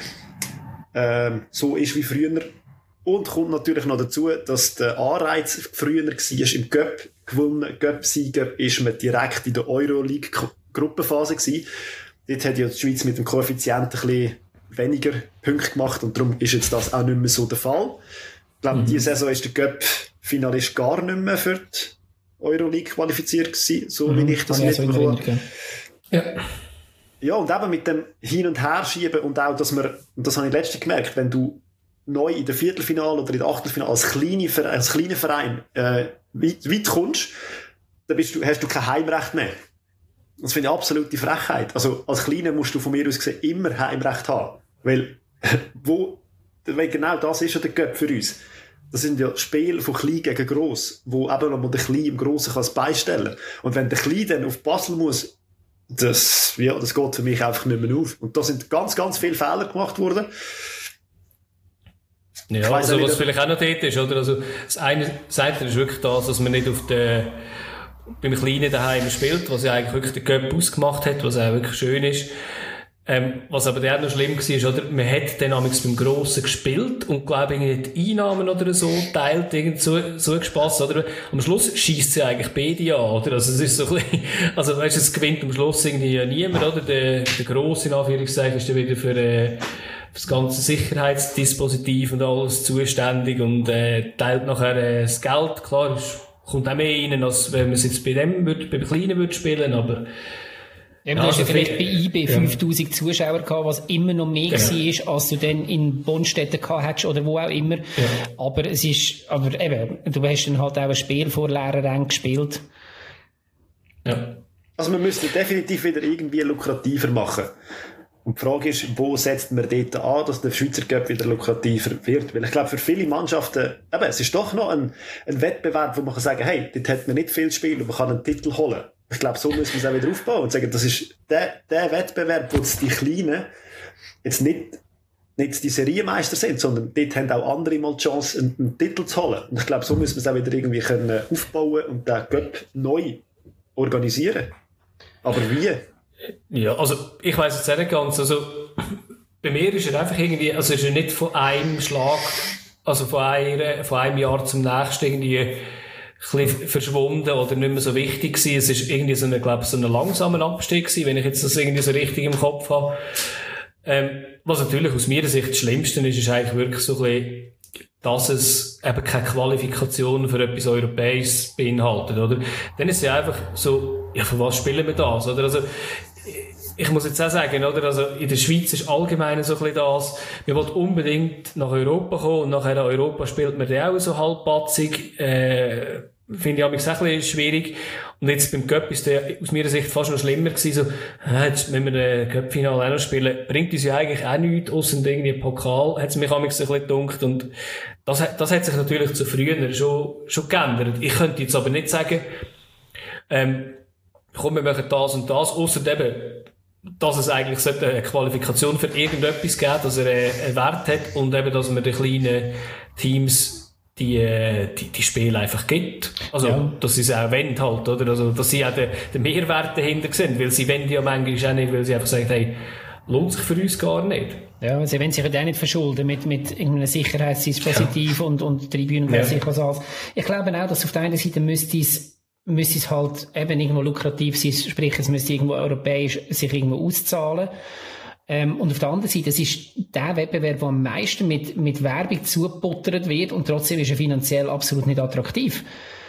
ähm, so ist wie früher. Und kommt natürlich noch dazu, dass der Anreiz früher war im Cup. Gewonnen, Cup-Sieger ist man direkt in der Euroleague Gruppenphase gewesen. Dort hat ja die Schweiz mit dem Koeffizienten ein bisschen weniger Punkte gemacht und darum ist jetzt das auch nicht mehr so der Fall. Ich glaube, mhm. diese Saison ist der Cup-Finalist gar nicht mehr für die Euroleague qualifiziert gewesen, so mhm. wie ich das mitbekommen habe. Ja. Ja, und eben mit dem Hin- und Herschieben und auch, dass man, und das habe ich letztens gemerkt, wenn du neu in der Viertelfinale oder in der Achtelfinale als kleiner Verein, als kleiner Verein äh, weit, weit kommst, dann bist du, hast du kein Heimrecht mehr. Das finde ich absolute Frechheit. Also, als Kleiner musst du von mir aus gesehen immer Heimrecht haben. Weil, wo, weil genau das ist ja der Cup für uns. Das sind ja Spiele von Klein gegen Gross, wo eben noch mal der Klein im Grossen kann beistellen. Und wenn der Klein dann auf Basel muss, das, ja, das geht für mich einfach nicht mehr auf. Und da sind ganz, ganz viele Fehler gemacht worden. Ja, also was vielleicht auch noch dort ist, oder? Also, das eine Seite ist wirklich das, dass man nicht auf der, beim Kleinen daheim spielt, was ja eigentlich wirklich den Cup ausgemacht hat, was auch wirklich schön ist. Ähm, was aber dann noch schlimm war, ist, oder? Man hat dann amigs beim Grossen gespielt und, glaube ich, die Einnahmen oder so teilt, irgend so, so gespaßt, oder? Am Schluss scheisst sie eigentlich beide an, oder? Also, es ist so ein bisschen, also, weißt du, es gewinnt am Schluss irgendwie ja niemand, oder? Der, der Grosse, in Anführungszeichen, ist dann wieder für, äh, das ganze Sicherheitsdispositiv und alles zuständig und, äh, teilt nachher, äh, das Geld, klar, ist, kommt auch mehr rein, als wenn man es jetzt bei dem, würd, beim Kleinen würde spielen, aber, ja, du ja, hast ja vielleicht bei I B fünftausend ja. Zuschauer gehabt, was immer noch mehr genau. war, als du dann in Bonstetten gehabt hättest oder wo auch immer. Ja. Aber es ist, aber eben, du hast dann halt auch ein Spiel vor leeren Rängen gespielt. Ja. Also man müsste definitiv wieder irgendwie lukrativer machen. Und die Frage ist, wo setzt man dort an, dass der Schweizer Cup wieder lukrativer wird? Weil ich glaube, für viele Mannschaften, eben, es ist doch noch ein, ein Wettbewerb, wo man kann sagen, hey, dort hat man nicht viel Spiel und man kann einen Titel holen. Ich glaube, so müssen wir es auch wieder aufbauen und sagen, das ist der, der Wettbewerb, wo die Kleinen jetzt nicht, nicht die Serienmeister sind, sondern dort haben auch andere mal die Chance, einen, einen Titel zu holen. Und ich glaube, so müssen wir es auch wieder irgendwie können aufbauen und den Cup neu organisieren. Aber wie? Ja, also ich weiss jetzt nicht ganz, also bei mir ist er einfach irgendwie, also ist er nicht von einem Schlag, also von, einer, von einem Jahr zum nächsten irgendwie ein bisschen verschwunden oder nicht mehr so wichtig gewesen. Es ist irgendwie so ein, glaube ich, so ein langsamer Abstieg gewesen, wenn ich jetzt das irgendwie so richtig im Kopf habe. Ähm, was natürlich aus meiner Sicht das Schlimmste ist, ist eigentlich wirklich so ein bisschen, dass es eben keine Qualifikation für etwas Europäisches beinhaltet, oder? Dann ist es ja einfach so, ja, für was spielen wir das, oder? Also, ich muss jetzt auch sagen, oder? Also, in der Schweiz ist allgemein so ein bisschen das, wir wollen unbedingt nach Europa kommen und nachher in Europa spielt man dann auch so halbpatzig, äh, finde ich auch ein bisschen schwierig. Und jetzt beim Cup ist der aus meiner Sicht fast noch schlimmer gewesen, so, äh, jetzt, wenn wir ein Cup-Finale auch noch spielen, bringt uns ja eigentlich auch nichts, ausser irgendwie einen Pokal, hat es mich auch ein bisschen gedunkt. Und das, das hat sich natürlich zu früher schon, schon geändert. Ich könnte jetzt aber nicht sagen, ähm, komm, wir machen das und das, ausser eben, dass es eigentlich eine Qualifikation für irgendetwas gibt, dass er einen Wert hat und eben, dass man den kleinen Teams die, die, die Spiele einfach gibt. Also, ja. Dass sie es auch wollen halt, oder? Also, dass sie auch den, den Mehrwert dahinter sehen, weil sie wollen ja manchmal auch nicht, weil sie einfach sagen, hey, lohnt sich für uns gar nicht. Ja, sie wollen sich ja auch nicht verschulden mit, mit irgendeinem Sicherheitsdispositiv ja. und, und Tribünen und ja. sich was alles. Ich glaube auch, dass auf der einen Seite müsste es, müsste es halt eben irgendwo lukrativ sein, sprich, es müsste irgendwo europäisch sich irgendwo auszahlen. Ähm, und auf der anderen Seite, es ist der Wettbewerb, der am meisten mit, mit Werbung zugebuttert wird und trotzdem ist er finanziell absolut nicht attraktiv.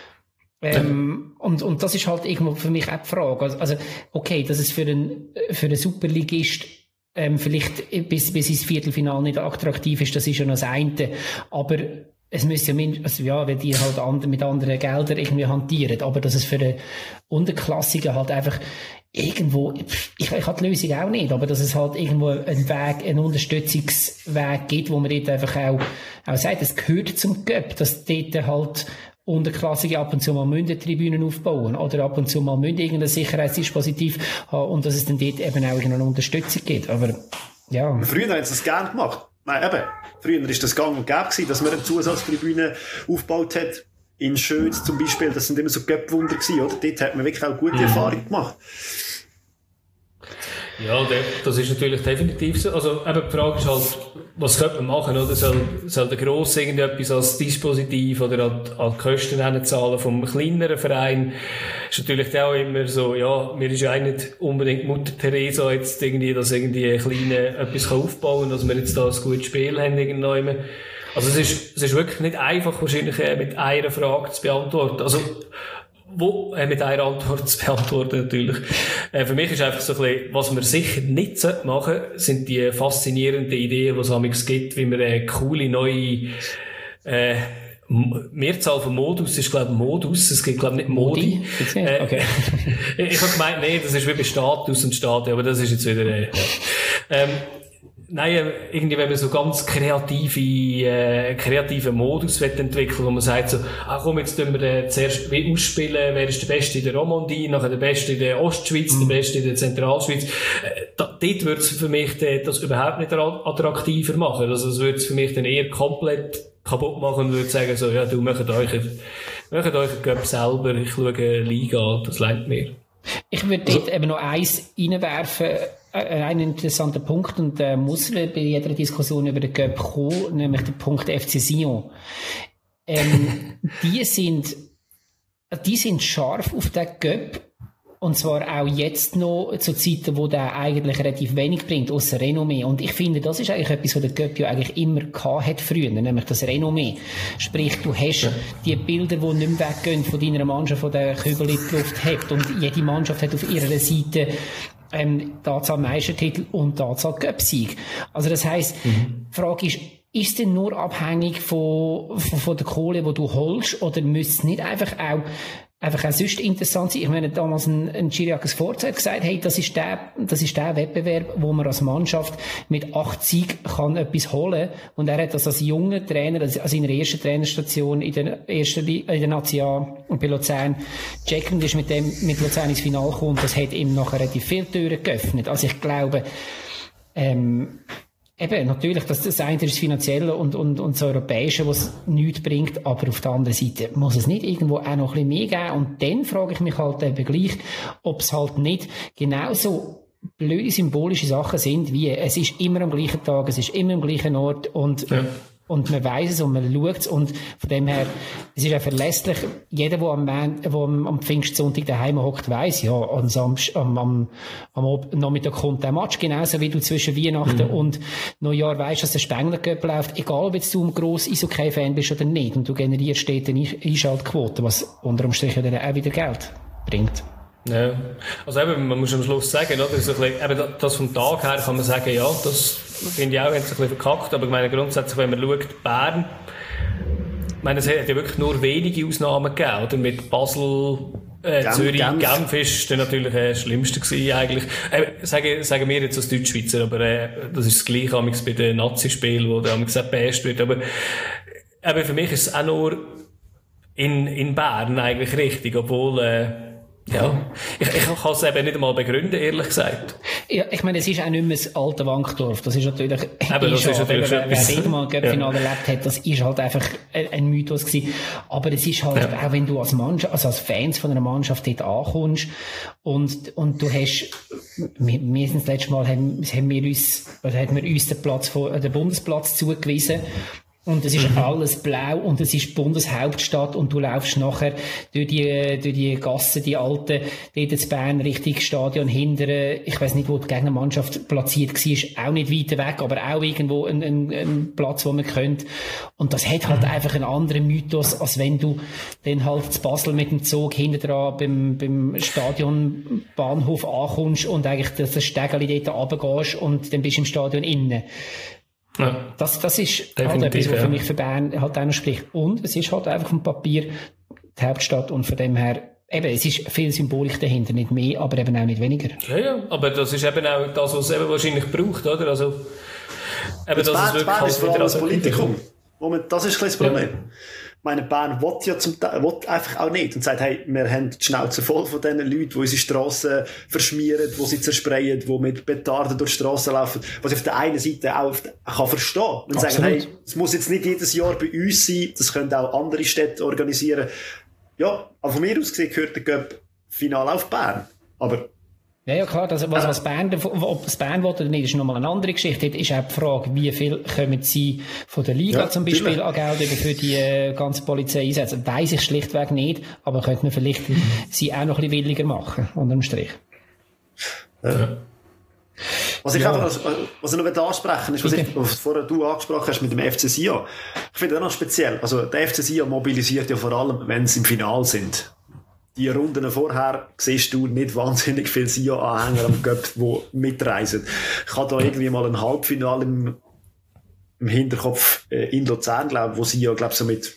Ähm, ja. und, und das ist halt irgendwo für mich auch die Frage. Also, also okay, dass es für einen, für einen Superligist ähm, vielleicht bis, bis ins Viertelfinale nicht attraktiv ist, das ist ja noch das eine. Aber es müsste ja mindestens, also ja, weil die halt and, mit anderen Geldern irgendwie hantieren, aber dass es für den Unterklassigen halt einfach irgendwo, ich, ich habe die Lösung auch nicht, aber dass es halt irgendwo einen Weg, einen Unterstützungsweg gibt, wo man dort einfach auch, auch sagt, es gehört zum Cup, dass dort halt Unterklassige ab und zu mal Mündentribünen aufbauen oder ab und zu mal Münden irgendein Sicherheitsdispositiv haben und dass es dann dort eben auch eine Unterstützung gibt, aber ja. Früher haben sie das gerne gemacht. Nein, eben. Früher war das gang und gäbe gewesen, dass man eine Zusatztribüne aufgebaut hat. In Schöz zum Beispiel, das sind immer so Göppwunder gewesen, oder? Dort hat man wirklich auch gute mhm. Erfahrungen gemacht. Ja, das ist natürlich definitiv so. Also, eben die Frage ist halt, was könnte man machen, oder? Soll, soll der Grosse irgendetwas als Dispositiv oder an, an die Kosten zahlen vom kleineren Verein? Ist natürlich auch immer so, ja, mir ist ja auch nicht unbedingt Mutter Teresa jetzt irgendwie, dass irgendwie ein Kleiner etwas aufbauen kann, dass wir jetzt da ein gutes Spiel haben irgendwann. Also, es ist, es ist wirklich nicht einfach, wahrscheinlich mit einer Frage zu beantworten. Also, wo, äh, mit einer Antwort zu beantworten, natürlich. Äh, für mich ist einfach so ein bisschen, was wir sicher nicht machen sollten, sind die faszinierenden Ideen, die es amigs gibt, wie wir eine coole neue, äh, Mehrzahl von Modus ist, glaube ich, Modus. Es gibt, glaube ich, nicht Modi. Modi? Äh, okay. Ich habe gemeint, nee, das ist wie bei Status und Stadion, aber das ist jetzt wieder, äh, ähm, Nein, irgendwie, wenn man so ganz kreative, äh, kreativen Modus entwickeln, wo man sagt so, ah komm, jetzt tun wir äh, zuerst wie ausspielen, wer ist der Beste in der Romandie, nachher der Beste in der Ostschweiz, mhm. der Beste in der Zentralschweiz. Äh, da, dort würde es für mich äh, das überhaupt nicht attraktiver machen. Also es würde es für mich dann eher komplett kaputt machen und würde sagen so, ja, du macht euch, macht euch einen Cup selber, ich schaue eine Liga an, das reicht mir. Ich würde dort also, eben noch eins reinwerfen, einen interessanten Punkt, und der äh, muss bei jeder Diskussion über den Cup kommen, nämlich der Punkt F C Sion. Ähm, die sind, die sind scharf auf den Cup, und zwar auch jetzt noch zu Zeiten, wo der eigentlich relativ wenig bringt, ausser Renommee. Und ich finde, das ist eigentlich etwas, was der Cup ja eigentlich immer gehabt hat früher, nämlich das Renommee. Sprich, du hast ja die Bilder, die nicht mehr weggehen von deiner Mannschaft, die der Kübel in die Luft hebt, und jede Mannschaft hat auf ihrer Seite ähm, die Anzahl Meistertitel und die Anzahl Cup-Sieg. Also das heisst, mhm. die Frage ist, ist es denn nur abhängig von, von, von der Kohle, die du holst, oder müsste es nicht einfach auch einfach auch sonst interessant sein? Ich meine, damals ein, ein Chiriakis Forza hat gesagt, hey, das ist der, das ist der Wettbewerb, wo man als Mannschaft mit acht Siegen kann etwas holen. Und er hat das als junger Trainer, also an seiner ersten Trainerstation in der ersten, in der National bei Luzern checken, und ist mit dem, mit Luzern ins Finale gekommen, und das hat ihm nachher relativ viele Türen geöffnet. Also ich glaube, ähm, eben, natürlich, das, das eine ist das Finanzielle und, und, und das Europäische, was nichts bringt, aber auf der anderen Seite muss es nicht irgendwo auch noch ein bisschen mehr geben. Und dann frage ich mich halt eben gleich, ob es halt nicht genauso blöde symbolische Sachen sind, wie es ist immer am gleichen Tag, es ist immer am gleichen Ort, und ja. Und man weiss es und man schaut es, und von dem her, es ist ja verlässlich. Jeder, der am, der am, am Pfingstsonntag daheim hockt, weiss, ja, am, Samst, am, am, am Nachmittag kommt der Match, genauso wie du zwischen Weihnachten mhm. und Neujahr weisst, dass der Spengler Cup läuft, egal ob jetzt du ein grosser Eishockey-Fan bist oder nicht, und du generierst dort eine Einschaltquote, was unter dem Strich dann auch wieder Geld bringt. Ja, also eben, man muss am Schluss sagen, oder? So ein bisschen, eben das vom Tag her kann man sagen, ja, das finde ich auch, haben sie ein bisschen verkackt, aber ich meine, grundsätzlich, wenn man schaut, Bern, ich meine, es hat ja wirklich nur wenige Ausnahmen gegeben, oder? Mit Basel, äh, Genf, Zürich, Genf. Genf ist dann natürlich äh, das Schlimmste gewesen, eigentlich. Äh, sagen, sagen wir jetzt als Deutschschweizer, aber äh, das ist das Gleiche amigs bei den Nazi-Spielen, wo da amigs auch best wird, aber eben, für mich ist es auch nur in, in Bern eigentlich richtig, obwohl, äh, ja, ich, ich kann es eben nicht einmal begründen, ehrlich gesagt. Ja, ich meine, es ist auch nicht mehr das alte Wankdorf. Das ist natürlich, eben, das ist natürlich wer, wer jeden Mal ein Cup-Finale ja. erlebt hat, das ist halt einfach ein, ein Mythos gewesen. Aber es ist halt, ja. auch wenn du als Mannschaft, also als Fans von einer Mannschaft dort ankommst, und, und du hast, wir, wir sind das letzte Mal, haben, haben wir uns, oder haben wir uns den Platz von, den Bundesplatz zugewiesen. Und es ist mhm. alles blau, und es ist die Bundeshauptstadt, und du laufst nachher durch die, durch die Gassen, die alten, dort in Bern, Richtung Stadion hindern. Ich weiss nicht, wo die Gegnermannschaft platziert war, auch nicht weit weg, aber auch irgendwo ein, ein, ein Platz, wo man könnte. Und das hat halt mhm. einfach einen anderen Mythos, als wenn du dann halt zu Basel mit dem Zug hinten dran beim, beim Stadionbahnhof ankommst und eigentlich das, das Stegeli dort runtergehst und dann bist du im Stadion innen. Ja. Das, das ist halt etwas, was für mich für Bern halt auch noch spricht. Und es ist halt einfach vom Papier die Hauptstadt, und von dem her, eben, es ist viel Symbolik dahinter, nicht mehr, aber eben auch nicht weniger. Ja, ja, aber das ist eben auch das, was es eben wahrscheinlich braucht, oder? Also, eben, das, das ist wirklich halt wieder das Politikum. Moment, das ist ein bisschen das Problem. Ja. Meine Bern will ja zum Teil, will einfach auch nicht und sagt, hey, wir haben die Schnauze voll von diesen Leuten, die unsere Strassen verschmieren, die sie zersprayen, die mit Petarden durch die Strassen laufen, was ich auf der einen Seite auch kann verstehen. Und sagen, hey, es muss jetzt nicht jedes Jahr bei uns sein, das können auch andere Städte organisieren. Ja, aber von mir aus gesehen gehört der Cup-Final auf Bern. Aber ja, ja, klar, das, was, was Bern, ob es Bern will oder nicht, ist nochmal eine andere Geschichte. Dort ist auch die Frage, wie viel kommen sie von der Liga ja, zum Beispiel an Geld über für die äh, ganze Polizei einsetzen. Weiss ich schlichtweg nicht, aber könnte man vielleicht sie auch noch ein bisschen williger machen, unterm Strich. Ja. Was ich ja. einfach, was ich noch ansprechen ist, was, ich, was vorher du angesprochen hast mit dem F C Sion. Ich finde das noch speziell. Also, der F C Sion mobilisiert ja vor allem, wenn sie im Finale sind. Die Runden vorher siehst du nicht wahnsinnig viele Sion-Anhänger am Cup, die mitreisen. Ich habe da irgendwie mal ein Halbfinale im, im Hinterkopf äh, in Luzern, glaube wo Sion, glaube so mit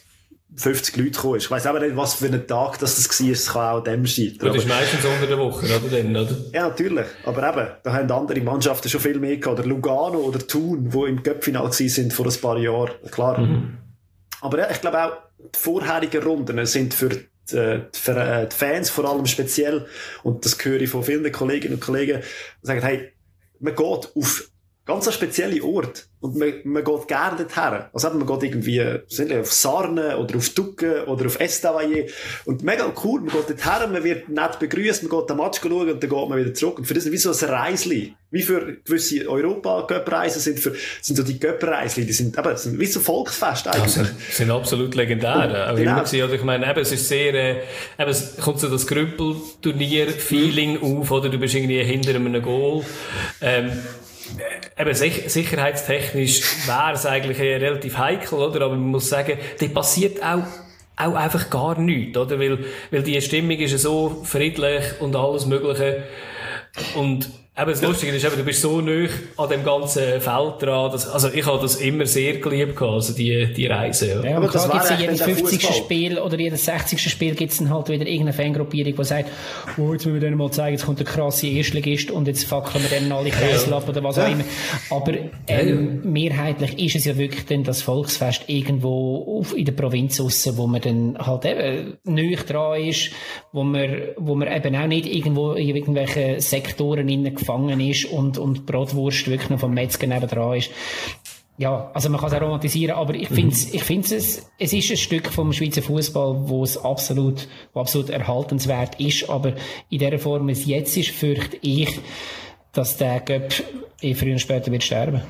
fünfzig Leute gekommen ist. Ich weiss aber nicht, was für ein Tag das, das war. Es kann auch dem sein. Das ist meistens unter der Woche, oder? Dann, oder? Ja, natürlich. Aber eben, da haben andere Mannschaften schon viel mehr gehabt. Oder Lugano oder Thun, die im Cup-Final sind vor ein paar Jahren. Klar. Mhm. Aber ja, ich glaube auch, die vorherigen Runden sind für die, für die Fans vor allem speziell, und das höre ich von vielen Kolleginnen und Kollegen, die sagen, hey, man geht auf ganz einen speziellen Ort und man, man geht gerne dorthin. Also man geht irgendwie auf Sarne oder auf Ducke oder auf Estavayer und mega cool, man geht dorthin, man wird nett begrüßt, man geht den Match schauen und dann geht man wieder zurück. Und für das ist wie so ein Reisli. Wie für gewisse Europa-Cup-Reisen sind, für, sind so die Cup-Reisli, die sind, eben, sind wie so Volksfest eigentlich. Ja, sind, sind absolut legendär. Aber genau. Immer, oder ich meine, eben, es ist sehr, äh, eben, es kommt so das Grüppelturnier-Feeling mhm. auf, oder du bist irgendwie hinter einem Goal. Ähm, Eben, sicherheitstechnisch wäre es eigentlich relativ heikel, oder? Aber man muss sagen, da passiert auch, auch einfach gar nichts, oder? Weil, weil die Stimmung ist ja so friedlich und alles Mögliche. Und eben, das Lustige ist eben, du bist so nah an dem ganzen Feld dran, dass, also ich habe das immer sehr geliebt gehabt, also die, die Reise. Ja, ja, aber klar gibt's ja jedes fünfzigste Spiel oder jedes sechzigste Spiel gibt's dann halt wieder irgendeine Fangruppierung, die sagt, oh, jetzt müssen wir denen mal zeigen, jetzt kommt der krasse Erstligist und jetzt fackeln wir denen alle Kreisel ab oder was auch immer. Aber, ähm, mehrheitlich ist es ja wirklich dann das Volksfest irgendwo auf, in der Provinz aussen, wo man dann halt eben neu dran ist, wo man, wo man eben auch nicht irgendwo in irgendwelchen Sektoren innen gefangen ist und, und Brotwurst wirklich noch vom Metzger nebendran ist. Ja, also man kann es auch romantisieren, aber ich finde es, ich finde es, es ist ein Stück vom Schweizer Fußball, wo es absolut, wo absolut erhaltenswert ist, aber in der Form, wie es jetzt ist, fürchte ich, dass der Göpp eh früher oder später wird sterben.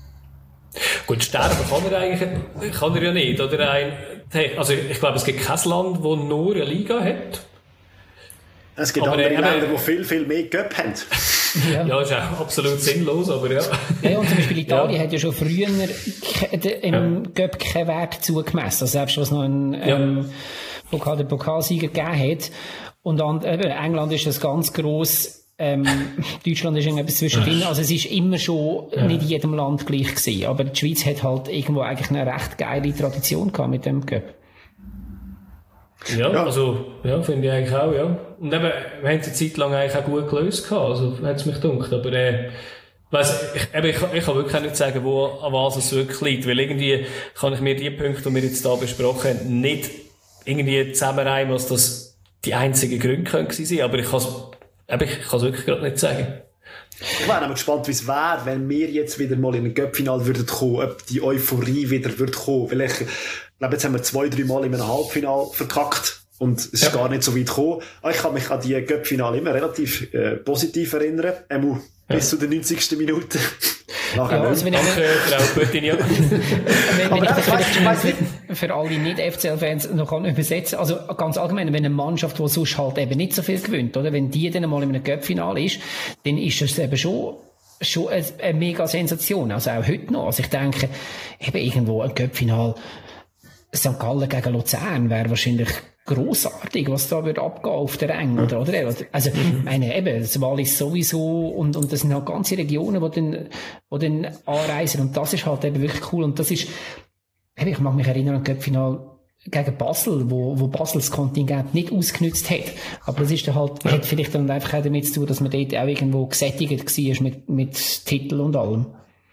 Gut, sterben kann er eigentlich, kann er ja nicht, oder? Ein, also ich glaube, es gibt kein Land, das nur eine Liga hat. Es gibt aber andere Länder, die viel, viel mehr Cup haben. Ja. Ja, ist auch absolut sinnlos, aber ja. Ja, und zum Beispiel Italien ja. hat ja schon früher im ja. Cup keinen Wert zugemessen. Also selbst was noch einen ja. ähm, Pokal, den Pokalsieger gegeben hat. Und dann, eben, England ist das ganz gross, ähm, Deutschland ist irgendetwas zwischendrin. Also es ist immer schon ja. nicht in jedem Land gleich gewesen. Aber die Schweiz hat halt irgendwo eigentlich eine recht geile Tradition gehabt mit dem Cup. Ja, ja, also, ja, finde ich eigentlich auch, ja. Und eben, wir haben es eine Zeit lang eigentlich auch gut gelöst gehabt, also, hat es mich gedacht. Aber, äh, weiss, ich, eben, ich, ich kann wirklich nicht sagen, wo, an was es wirklich liegt, weil irgendwie kann ich mir die Punkte, die wir jetzt hier besprochen haben, nicht irgendwie zusammenreimen, was das die einzigen Gründe können gewesen sein, aber ich kann es, eben, ich kann es wirklich gerade nicht sagen. Ich wäre aber gespannt, wie es wäre, wenn wir jetzt wieder mal in ein Cup-Final würden kommen, ob die Euphorie wieder würde kommen. Vielleicht, ich glaube, jetzt haben wir zwei, drei Mal in einem Halbfinale verkackt und es ist ja. gar nicht so weit gekommen. Ich kann mich an die Cup-Finale immer relativ äh, positiv erinnern. Einmal ja. bis zu der neunzigsten Minute. Nachher ja, also wenn Danke, Frau Putin, ja. wenn, wenn ich das vielleicht für, für alle Nicht-F C L-Fans noch kann übersetzen, also ganz allgemein, wenn eine Mannschaft, die sonst halt eben nicht so viel gewinnt, oder, wenn die dann mal in einem Cup-Finale ist, dann ist das eben schon schon eine, eine mega Sensation, also auch heute noch. Also ich denke, eben irgendwo ein Cup-Final Sankt Gallen gegen Luzern wäre wahrscheinlich grossartig, was da wird abgehen auf der Ränge, oder, oder? Also, mhm. meine, eben, das Wallis sowieso, und, und das sind halt ganze Regionen, die dann, die dann anreisen, und das ist halt eben wirklich cool, und das ist, eben, ich mag mich erinnern an das Cup-Final gegen Basel, wo, wo Basel das Kontingent nicht ausgenutzt hat. Aber das ist dann halt, ja. hat vielleicht dann einfach auch damit zu tun, dass man dort auch irgendwo gesättigt war mit, mit Titel und allem.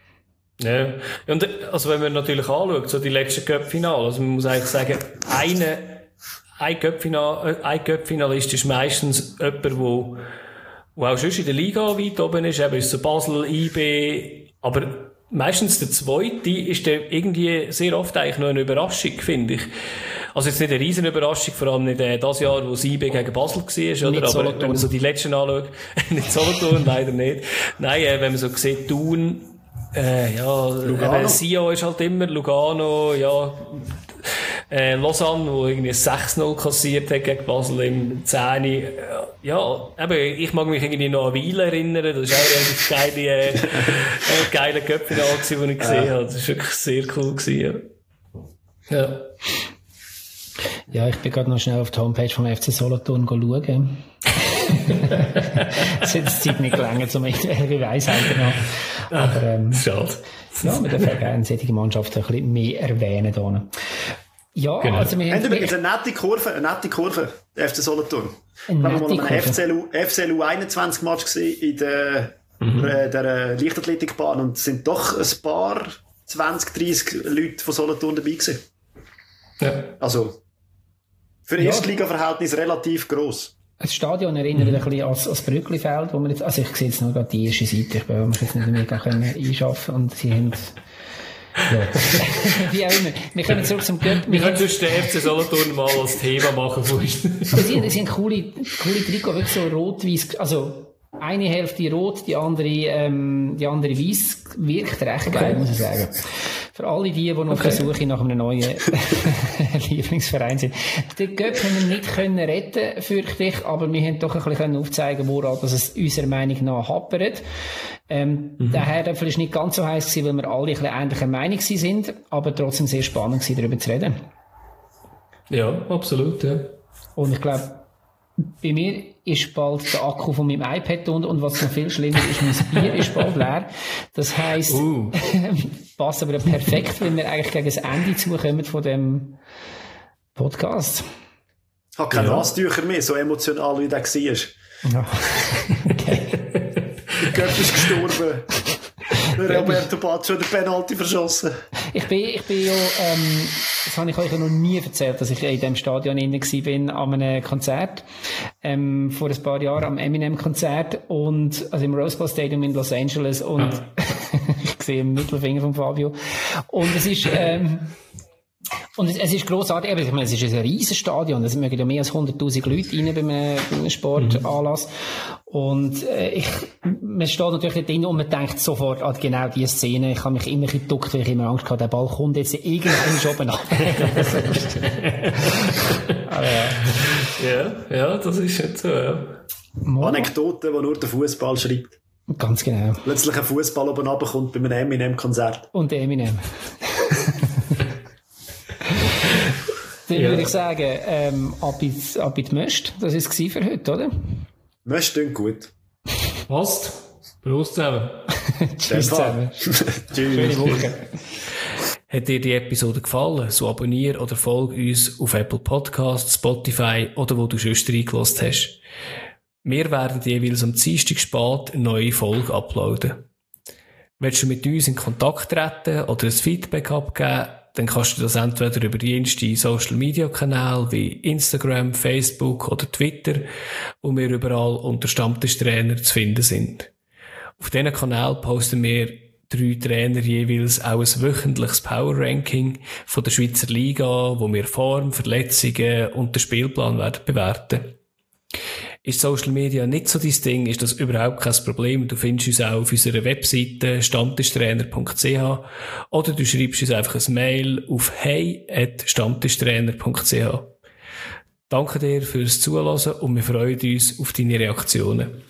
Ja, und, also wenn man natürlich anschaut, so die letzten Cup-Finale, also man muss eigentlich sagen, eine, ein Cup-Final, ein Cup-Finalist ist meistens jemand, der, wo auch schon in der Liga weit oben ist, eben ist so Basel, I B, aber meistens der zweite ist der irgendwie sehr oft eigentlich noch eine Überraschung, finde ich. Also jetzt nicht eine riesen Überraschung, vor allem nicht äh, das Jahr, wo das I B gegen Basel war, oder? Aber wenn man so die letzten anschaut, nicht Solothurn, leider nicht. Nein, äh, wenn man so sieht, Thun, äh, ja, Lugano. Sion ist halt immer, Lugano, ja, äh, Lausanne, wo irgendwie sechs null kassiert hat gegen Basel im zehn. Ja, eben, ich mag mich irgendwie noch an Weil erinnern, das war auch ein geile, äh, äh, geile Cup-Finale, das ich gesehen ja. habe. Das war wirklich sehr cool gewesen, ja. Ja. Ja, ich bin gerade noch schnell auf die Homepage vom F C Solothurn schauen. Es hat die Zeit nicht gelangen, um irgendwelche Weisheiten noch. Aber, ähm, schade. Ja, wir dürfen gerne solche Mannschaften ein bisschen mehr erwähnen. Hier. Ja, genau. also wir haben... Haben übrigens eine nette Kurve, eine nette Kurve, der F C Solothurn. Eine Wir haben nette mal einen F C L U einundzwanzig Match gesehen in der, mhm. der, der Leichtathletikbahn und es sind doch ein paar zwanzig, dreissig Leute von Solothurn dabei gewesen. Ja. Also, für ja. Erstliga-Verhältnis relativ gross. Das Stadion erinnert mhm. ein bisschen an das Brücklifeld, wo man jetzt, also ich sehe jetzt nur gerade die erste Seite, ich will mich jetzt nicht mehr einschaffen und sie haben, ja. Wie auch immer. Wir kommen zurück zum Göpp. Wir können sonst den F C Solothurn mal als Thema machen. Aber sie, sie haben coole, coole Trikot, wirklich so rot-weiß, also, eine Hälfte rot, die andere, ähm, die andere weiß, wirkt recht okay. geil, muss ich sagen. Für alle die, die noch okay. auf der Suche nach einem neuen Lieblingsverein sind. Den Göpp haben wir nicht können retten, fürchte ich, aber wir haben doch ein bisschen aufzeigen, woran dass es unserer Meinung nach hapert. Ähm, mhm. Der Herdöpfel ist nicht ganz so heiß gewesen, weil wir alle ein bisschen ähnlicher Meinung sind, aber trotzdem sehr spannend gewesen, darüber zu reden. Ja, absolut, ja. Und ich glaube, bei mir ist bald der Akku von meinem iPad unten und was noch viel schlimmer ist, mein Bier ist bald leer. Das heisst, uh. passt aber perfekt, wenn wir eigentlich gegen das Ende zukommen von dem Podcast. Ich habe keine ja. Nasstücher mehr, so emotional wie der war. Ja. Okay. Der Göpp ist gestorben. Der Roberto Baggio hat den Penalty verschossen. Ich bin, ich bin ja, ähm, das habe ich euch noch nie erzählt, dass ich in diesem Stadion inne gsi bin, an einem Konzert, ähm, vor ein paar Jahren, am Eminem-Konzert und, also im Rose Bowl Stadium in Los Angeles und ich sehe den Mittelfinger von Fabio. Und es ist, ähm, und es, es ist grossartig, aber ich meine, es ist ein riesen Stadion, es mögen ja mehr als hunderttausend Leute rein bei einem, bei einem Sportanlass. Mhm. Und äh, ich, man steht natürlich nicht drin und man denkt sofort an genau diese Szene. Ich habe mich immer geduckt, weil ich immer Angst hatte, der Ball kommt jetzt irgendwann schon oben ab. ja. ja, ja, das ist nicht so, ja. Anekdote, die nur der Fußball schreibt. Ganz genau. Plötzlich ein Fußball oben runterkommt bei einem Eminem-Konzert. Und Eminem. Dann ja. würde ich sagen, ähm, ab in die Möst. Das war es für heute, oder? Möst klingt gut. Passt. Prost zusammen. Tschüss zusammen. Tschüss. Schöne Woche. Hat dir die Episode gefallen, so abonniere oder folge uns auf Apple Podcasts, Spotify oder wo du schon reingelassen hast. Wir werden jeweils am Dienstag spät eine neue Folge uploaden. Willst du mit uns in Kontakt treten oder ein Feedback abgeben, dann kannst du das entweder über die jensten Social-Media-Kanäle wie Instagram, Facebook oder Twitter, wo wir überall unter Stammtischtrainer zu finden sind. Auf diesen Kanal posten wir drei Trainer jeweils auch ein wöchentliches Power-Ranking von der Schweizer Liga, wo wir Form, Verletzungen und den Spielplan werden bewerten. Ist Social Media nicht so dein Ding, ist das überhaupt kein Problem. Du findest uns auch auf unserer Webseite stammtischtrainer punkt c h oder du schreibst uns einfach ein Mail auf hey at stammtischtrainer punkt c h. Danke dir fürs Zuhören und wir freuen uns auf deine Reaktionen.